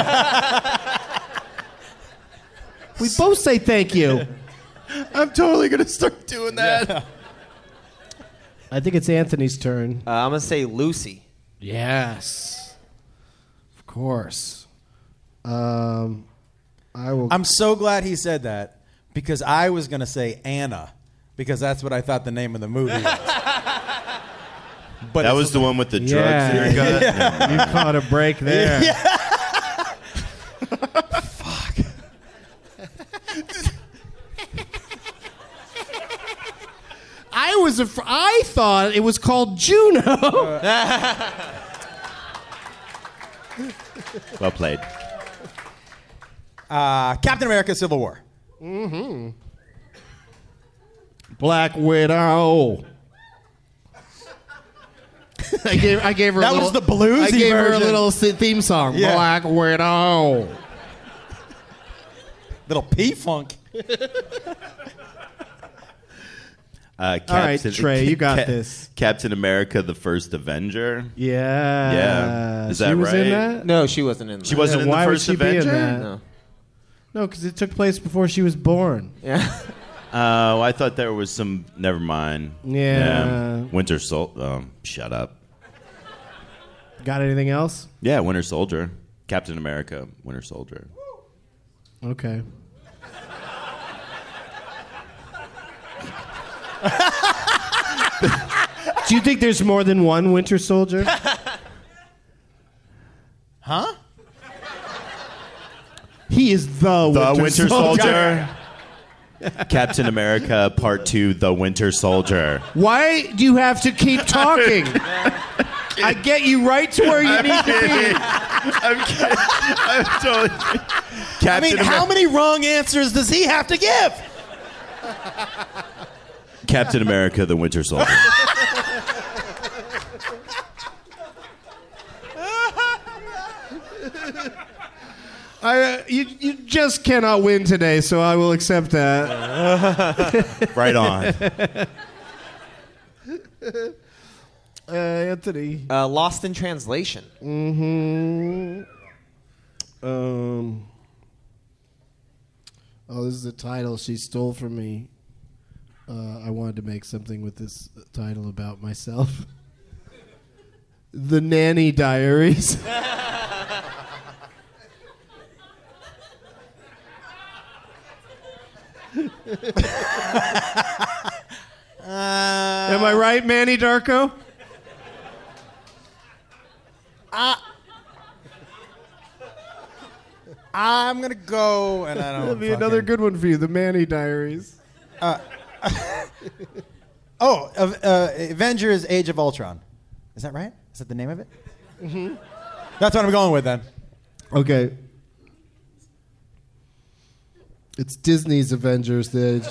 We both say thank you. I'm totally going to start doing that. Yeah. I think it's Anthony's turn. Uh, I'm going to say Lucy. Yes. Of course. Um, I will. I'm so glad he said that because I was going to say Anna because that's what I thought the name of the movie was. But that it's- was the one with the drugs Yeah. in your gut? Yeah. You caught a break there. Yeah. I was. Af- I thought it was called Juno. Well played. Uh, Captain America: Civil War. Mm-hmm. Black Widow. I gave. I gave her. That a was little, the bluesy I gave her a version. little si- theme song. Yeah. Black Widow. Little P-Funk. Uh, All right, Trey, you got this. Captain America, the First Avenger. Yeah. Yeah. Is She that was right? in that? No, she wasn't in that. She wasn't Yeah, in the why would First she be in Avenger? that? No. No, because it took place before she was born. Yeah. Oh, I thought there was some. Never mind. Yeah. Winter Soldier. Um, shut up. Got anything else? Yeah, Winter Soldier. Captain America, Winter Soldier. Okay. Do you think there's more than one Winter Soldier? Huh? He is the, The Winter, Winter Soldier. Soldier. Captain America, Part Two: The Winter Soldier. Why do you have to keep talking? I get you right to where you need to be. I'm kidding. I'm totally. Captain I mean, how Amer- many wrong answers does he have to give? Captain America, the Winter Soldier. I, uh, you, you just cannot win today, so I will accept that. Right on. Uh, Anthony. Uh, Lost in Translation. Mm-hmm. Um. Oh, this is a title she stole from me. Uh, I wanted to make something with this title about myself. The Nanny Diaries. Am I right, Manny Darko? Uh, I'm gonna go, and I don't. That'll be fucking- another good one for you, The Manny Diaries. Uh, oh, uh, uh, Avengers: Age of Ultron. Is that right? Is that the name of it? Mm-hmm. That's what I'm going with then. Okay. It's Disney's Avengers. The Age.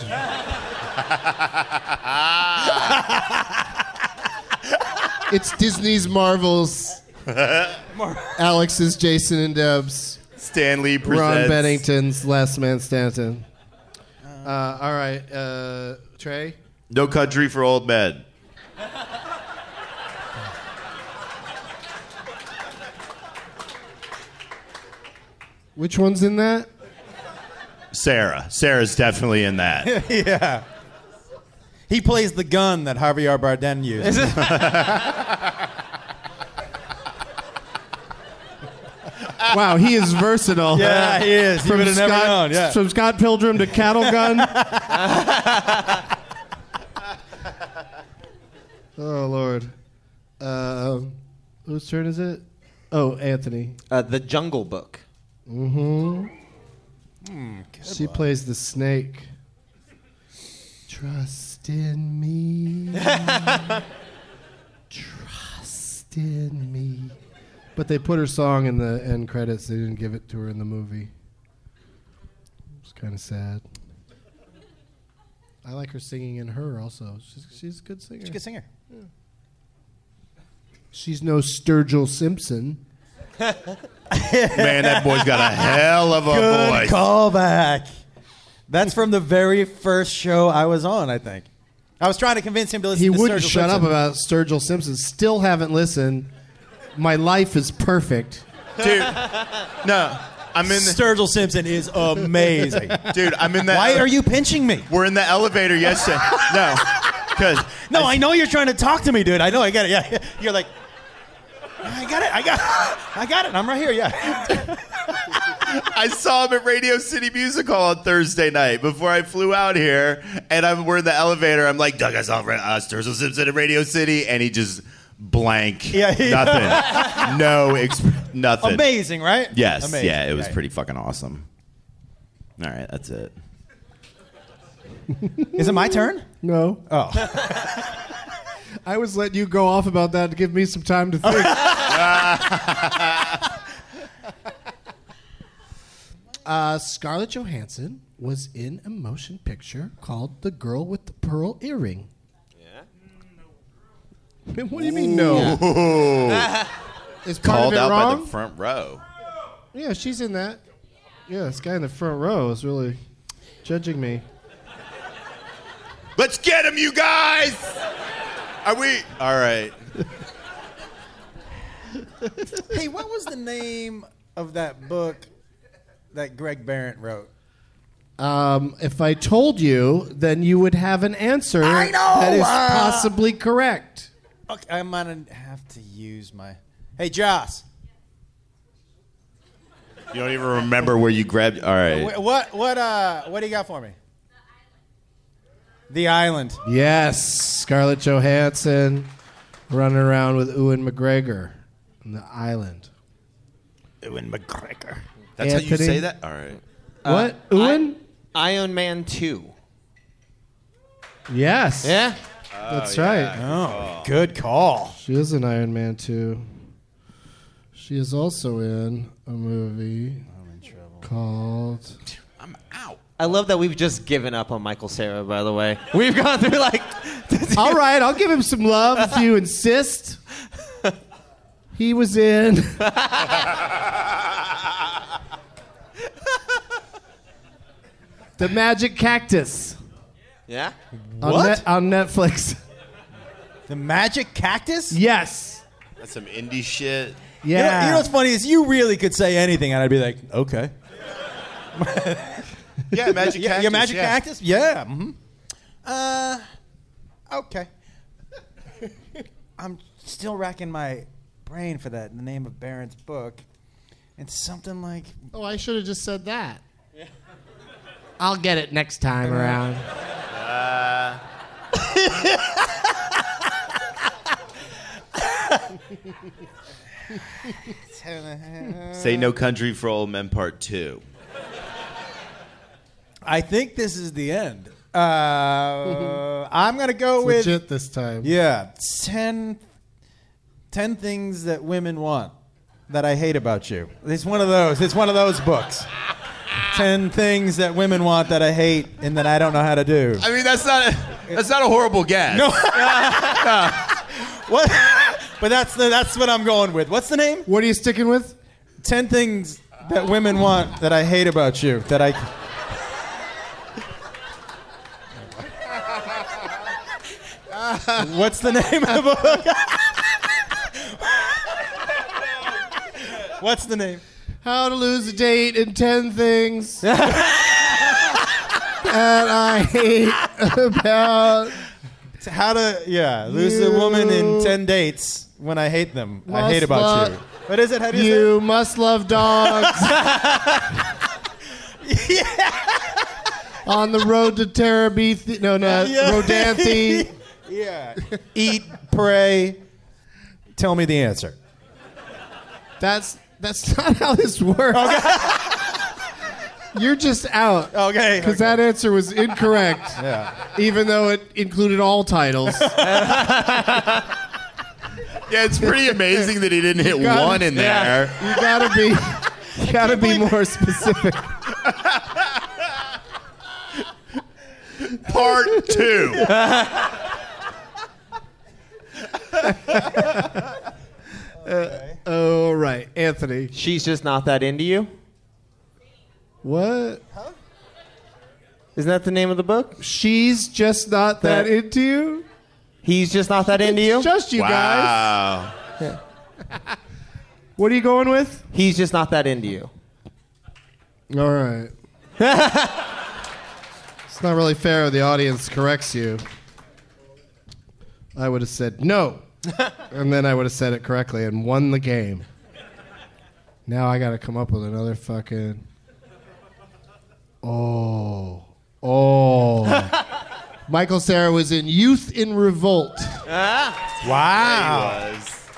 It's Disney's Marvels. Alex's Jason and Debs. Stan Lee Ron presents. Bennington's Last Man Stanton. Uh, all right, uh, Trey. No Country for Old Men. Which one's in that? Sarah. Sarah's definitely in that. Yeah. He plays the gun that Javier Bardem used. Wow, he is versatile. Yeah, he is. You From would have never Scott- known. Yeah. From Scott Pilgrim to Cattle Gun. Oh, Lord. Uh, whose turn is it? Oh, Anthony. Uh, the Jungle Book. Mm-hmm. Hmm, She plays the snake. Trust in me. Trust in me. But they put her song in the end credits. They didn't give it to her in the movie. It's kind of sad. I like her singing in Her also. She's, she's a good singer. She's a good singer. Yeah. She's no Sturgill Simpson. Man, that boy's got a hell of a Good voice. callback. That's from the very first show I was on, I think. I was trying to convince him to listen He to wouldn't Sturgill shut Simpson. up about Sturgill Simpson. Still haven't listened. My life is perfect. Dude, no. I'm in the Sturgill Simpson is amazing. Dude, I'm in that. Why are you pinching me? We're in the elevator yesterday. No. Because No, I, I know you're trying to talk to me, dude. I know, I get it. Yeah, you're like, I got it, I got it, I got it. I'm right here, yeah. I saw him at Radio City Music Hall on Thursday night before I flew out here, and I'm, we're in the elevator. I'm like, Doug, I saw uh, Sturgill Simpson at Radio City, and he just blank. Yeah, he- Nothing. No, exp- nothing. Amazing, right? Yes, Amazing. yeah, it was Right. pretty fucking awesome. All right, that's it. Is it my turn? No. Oh. I was letting you go off about that to give me some time to think. uh, Scarlett Johansson was in a motion picture called The Girl with the Pearl Earring. Yeah. What do you mean, no? Is part Called of it out wrong? by the front row. Yeah, she's in that. Yeah, this guy in the front row is really judging me. Let's get him, you guys! Are we? All right. Hey, what was the name of that book that Greg Behrendt wrote? Um, if I told you, then you would have an answer I know! that is Uh, possibly correct. Okay, I'm gonna have to use my. Hey, Joss. You don't even remember where you grabbed. All right. Wh- What what uh what do you got for me? The Island. Yes, Scarlett Johansson running around with Ewan McGregor on the island. Ewan McGregor. That's how you Anthony? say that? All right. What? Ewan? Iron Man two. Yes. Yeah? That's Oh, right. yeah. Oh, good call. She is in Iron Man two. She is also in a movie called... I'm out. I love that we've just given up on Michael Cera, by the way. We've gone through like... All right, I'll give him some love if you insist. He was in... The Magic Cactus Yeah? on, What? Net- on Netflix. The Magic Cactus? Yes. That's some indie shit. You know, Yeah. you know what's funny is you really could say anything and I'd be like, okay. Yeah, Magic Yeah, Cactus. yeah, Magic yeah. Cactus? Yeah. Mm-hmm. Uh, okay. I'm still racking my brain for that, the name of Barron's book. It's something like... Oh, I should have just said that. I'll get it next time around. Uh, Say No Country for Old Men Part two. I think this is the end. Uh, I'm going to go It's with... legit this time. Yeah, ten, ten things that women want that I hate about you. It's one of those. It's one of those books. Ten things that women want that I hate and that I don't know how to do. I mean, that's not a, that's not a horrible guess. No. What? But that's the, that's what I'm going with. What's the name? What are you sticking with? Ten things that women want that I hate about you. That I. What's the name of the book? What's the name? How to Lose a Date in ten Things That I Hate About How to yeah lose a woman in ten dates when I hate them. I Must hate about love- you. What is it? How do you, You must love dogs. On the road to Terabithia. No, no, Yeah. Rodanthe. Yeah. Eat, pray. Tell me the answer. That's that's not how this works. You're just out. Okay. Because that answer was incorrect. Yeah. Even though it included all titles. Yeah, it's pretty amazing that he didn't hit gotta- one in there. You gotta be, you gotta be more specific. Part two. Uh, oh, right. Anthony. She's just not that into you? What? Isn't that the name of the book? She's just not that, That- into you? He's just not that into you? It's just you guys. Wow. What are you going with? He's just not that into you. All right. It's not really fair if the audience corrects you. I would have said no. And then I would have said it correctly and won the game. Now I got to come up with another fucking... Oh. Oh. Michael Cera was in Youth in Revolt. Ah. Wow. He was.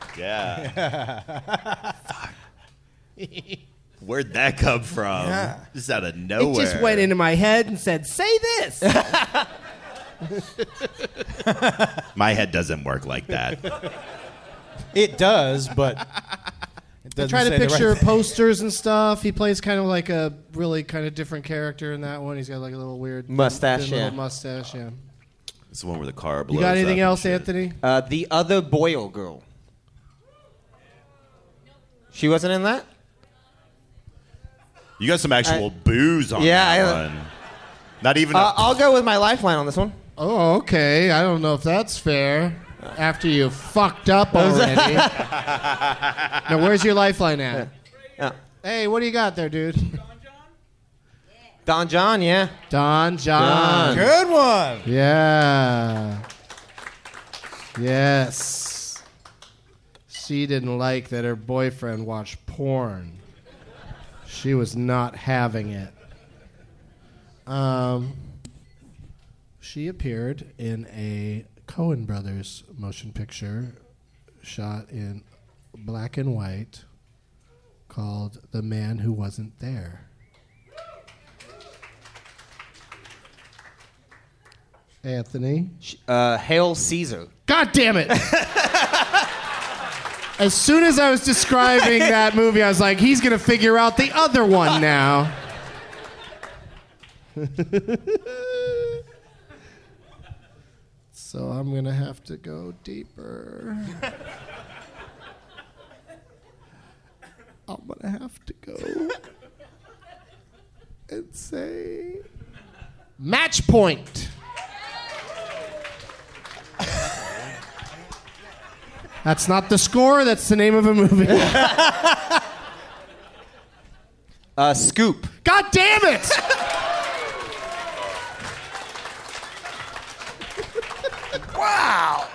Yeah. Fuck. Where'd that come from? Yeah. Just out of nowhere. It just went into my head and said, say this. My head doesn't work like that. It does, but it I doesn't try to say the picture right thing. posters and stuff. He plays kind of like a really kind of different character in that one. He's got like a little weird Mustache, little yeah. mustache, yeah. It's the one where the car blows You got anything up and else, shit. Anthony? Uh, the Other Boyle Girl. She wasn't in that? You got some actual I- booze on Yeah, that I- one. Not even a Uh, I'll go with my lifeline on this one. Oh, okay. I don't know if that's fair. After you fucked up already. Now, where's your lifeline at? Yeah. Hey, what do you got there, dude? Don John, yeah. Don John. Good one. Yeah. Yes. She didn't like that her boyfriend watched porn. She was not having it. Um, she appeared in a Coen Brothers motion picture shot in black and white called The Man Who Wasn't There. Anthony? Uh, Hail Caesar. God damn it! As soon as I was describing that movie, I was like, he's going to figure out the other one now. So I'm going to have to go deeper. I'm going to have to go and say Match Point. That's not the score, that's the name of a movie. Uh, Scoop. God damn it! Wow.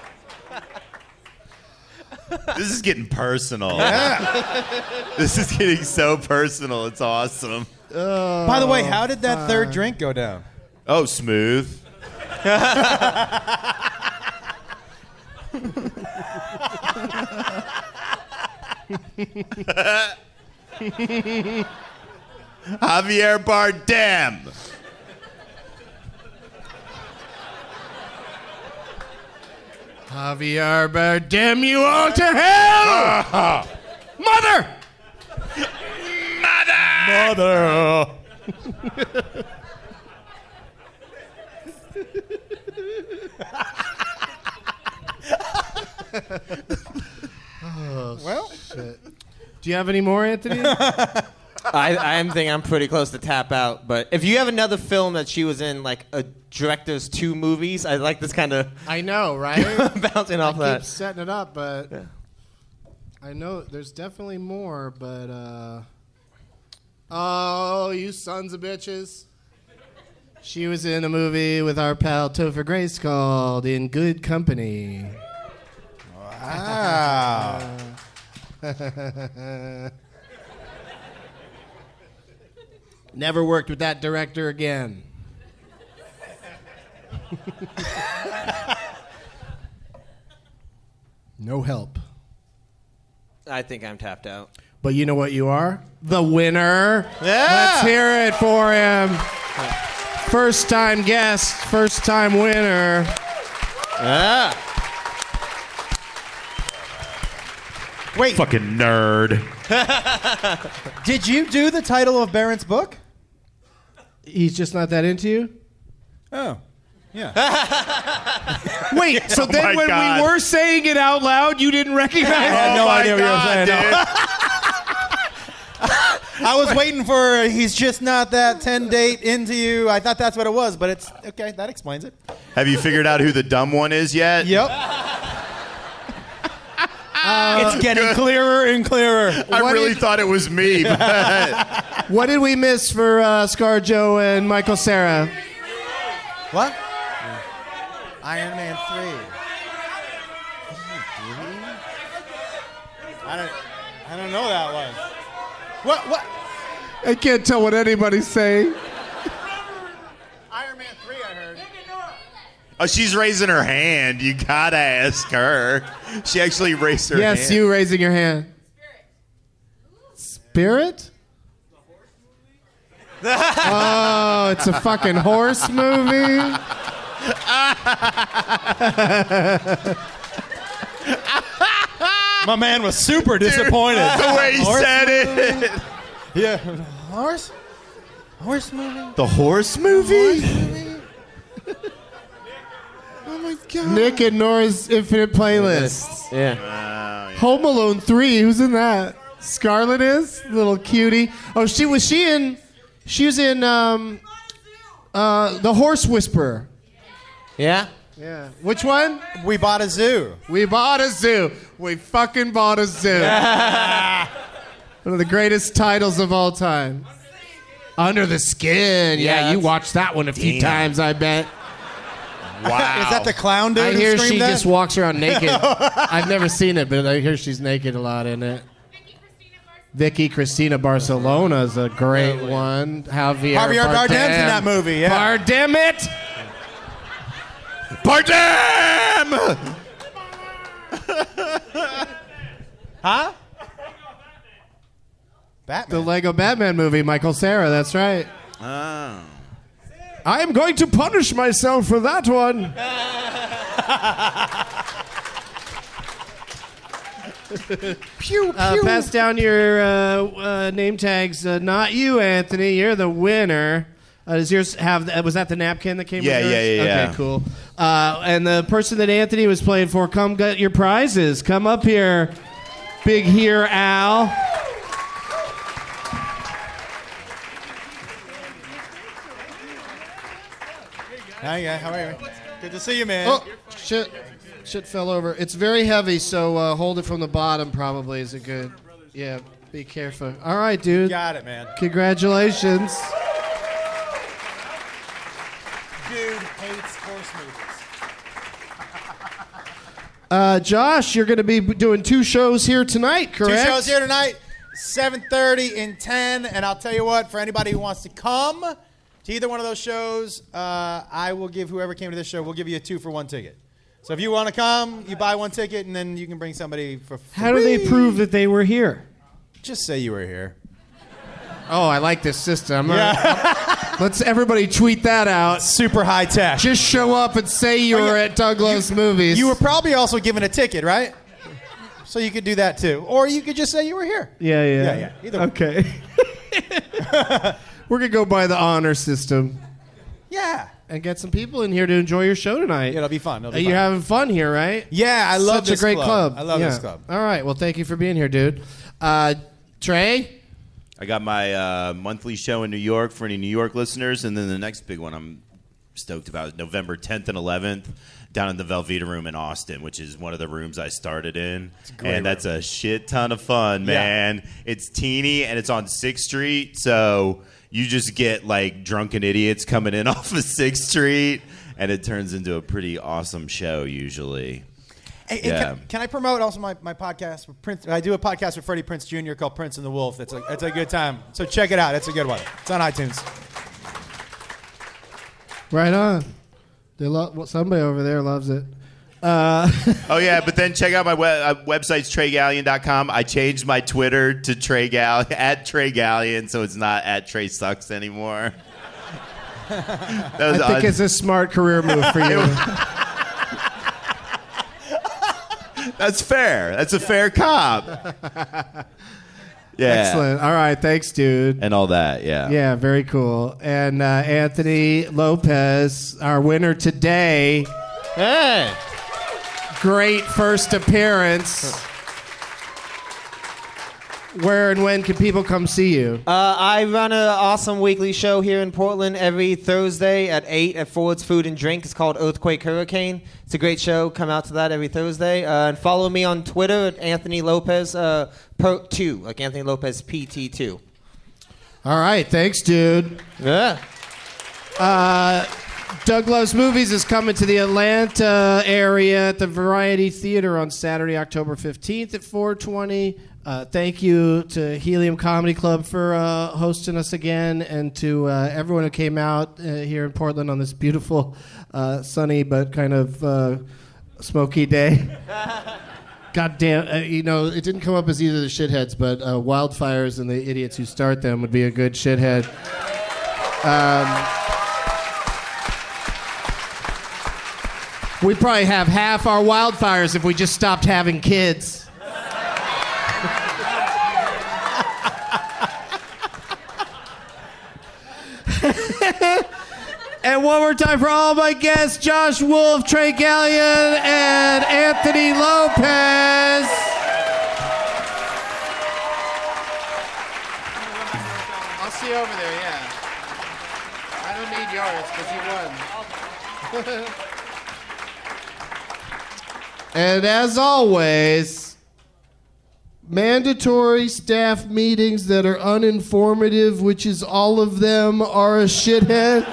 This is getting personal. This is getting so personal. It's awesome. By the way, how did that third drink go down? Oh, smooth. Javier Bardem. Javier Bardem, you all to hell! Mother! Mother. Oh, Well. shit. Do you have any more, Anthony? I, I am thinking I'm pretty close to tap out, but if you have another film that she was in, like a director's two movies, I like this kind of I know, right? bouncing off I that. keep setting it up, but I know there's definitely more, but uh oh, you sons of bitches. She was in a movie with our pal Topher Grace called In Good Company. Wow. Never worked with that director again. No help. I think I'm tapped out. But you know what you are? The winner. Yeah. Let's hear it for him. First time guest, first time winner. Yeah. Wait. Fucking nerd. Did you do the title of Barron's book? He's just not that into you? Oh. Yeah. Wait, so Oh then my when God. we were saying it out loud, you didn't recognize I had it? no Oh my idea what you were God, saying. No. dude. I was waiting for he's just not that ten date into you. I thought that's what it was, but it's okay. That explains it. Have you figured out who the dumb one is yet? Yep. It's getting clearer and clearer. I What really did- thought it was me. But What did we miss for uh, ScarJo and Michael Cera? What? Iron Man three. I don't. I don't know that one. What? What? I can't tell what anybody's saying. Iron Man three. I heard. oh, she's raising her hand. You gotta ask her. She actually raised her hand. Yes, you raising your hand. Spirit? Oh, it's a fucking horse movie? My man was super disappointed. The way he Horse said movie? it. Yeah. Horse? Horse movie? The horse movie? Oh my god. Nick and Nora's Infinite Playlist. Yeah. Home Alone three, who's in that? Scarlett is? Little cutie. Oh, she was she in she was in um uh The Horse Whisperer. Yeah? Yeah. Which one? We bought a zoo. We bought a zoo. We fucking bought a zoo. One of the greatest titles of all time. Under the Skin. Yeah, Yeah, you that's- watched that one a few Damn. times, I bet. Wow. Is that the clown dude? I who hear screamed she that? just walks around naked. I've never seen it, but I hear she's naked a lot in it. Vicky Cristina Barcelona is a great one. Javier, Javier Bardem. Bardem's in that movie, yeah. Bardem it! Bardem! Huh? Batman. The Lego Batman movie, Michael Cera, that's right. Oh. I am going to punish myself for that one. Pew, pew. Uh, pass down your uh, uh, name tags. Uh, not you, Anthony. You're the winner. Uh, does yours have? Uh, was that the napkin that came? Yeah, with yours? yeah, yeah, yeah. Okay, cool. Uh, and the person that Anthony was playing for, come get your prizes. Come up here, Big Here Al. Hi, yeah, how are you? Good to see you, man. Oh, shit. Shit fell over. It's very heavy, so uh, hold it from the bottom probably is a good. Yeah, be careful. All right, dude. Got it, man. Congratulations. Dude hates horse movies. Uh, Josh, you're going to be doing two shows here tonight, correct? Two shows here tonight, seven thirty and ten. And I'll tell you what, for anybody who wants to come to either one of those shows, uh, I will give whoever came to this show, we'll give you a two for one ticket. So if you want to come, you buy one ticket, and then you can bring somebody for free. How do they prove that they were here? Just say you were here. Oh, I like this system. Yeah. Let's everybody tweet that out. Super high tech. Just show up and say you Oh, yeah. were at Douglas Movies. You were probably also given a ticket, right? So you could do that too. Or you could just say you were here. Yeah, yeah. Yeah, yeah. Either way. Okay. We're going to go by the honor system. Yeah. And get some people in here to enjoy your show tonight. It'll be fun. It'll be Uh, You're fun. having fun here, right? Yeah, I love Such this a great club. club. I love Yeah. this club. All right. Well, thank you for being here, dude. Uh, Trey? I got my uh, monthly show in New York for any New York listeners, and then the next big one I'm stoked about is November tenth and eleventh down in the Velveeta Room in Austin, which is one of the rooms I started in. great And that's a shit ton of fun, Yeah. man. It's teeny, and it's on sixth Street, so you just get, like, drunken idiots coming in off of sixth Street, and it turns into a pretty awesome show usually. Hey, Yeah. can, can I promote also my, my podcast with Prince? I do a podcast with Freddie Prinze Junior called Prince and the Wolf. It's a it's a good time. So check it out. It's a good one. It's on iTunes. Right on. They love. Well, somebody over there loves it. Uh, oh yeah, but then check out my web, uh, website's Trey Gallion dot com. I changed my Twitter to Trey Gall at Trey Gallion, so it's not at Trey Sucks anymore. That was I think odd. it's a smart career move for you. That's fair. That's a fair cop. Yeah. Excellent. All right. Thanks, dude. And all that, yeah. Yeah, very cool. And uh, Anthony Lopez, our winner today. Hey. Great first appearance. Where and when can people come see you? Uh, I run an awesome weekly show here in Portland every Thursday at eight at Ford's Food and Drink. It's called Earthquake Hurricane. It's a great show. Come out to that every Thursday. Uh, and follow me on Twitter at Anthony Lopez uh, per two, like Anthony Lopez P T two. All right. Thanks, dude. Yeah. Uh, Doug Loves Movies is coming to the Atlanta area at the Variety Theater on Saturday, October fifteenth at four twenty. Uh, thank you to Helium Comedy Club for uh, hosting us again, and to uh, everyone who came out uh, here in Portland on this beautiful, uh, sunny but kind of uh, smoky day. God damn, uh, you know, it didn't come up as either the shitheads, but uh, wildfires and the idiots who start them would be a good shithead. Um, we probably have half our wildfires if we just stopped having kids. And one more time for all my guests, Josh Wolf, Trey Gallion, and Anthony Lopez. I'll see you over there, yeah. I don't need yours because you won. And as always, mandatory staff meetings that are uninformative, which is all of them, are a shithead.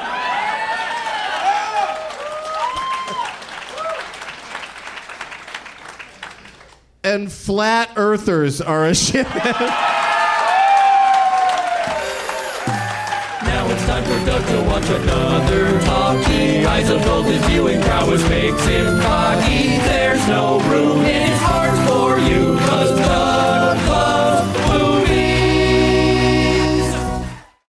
And flat earthers are a shithead. Now it's time for Doug to watch another talkie. Eyes of gold, his viewing prowess makes him cocky. There's no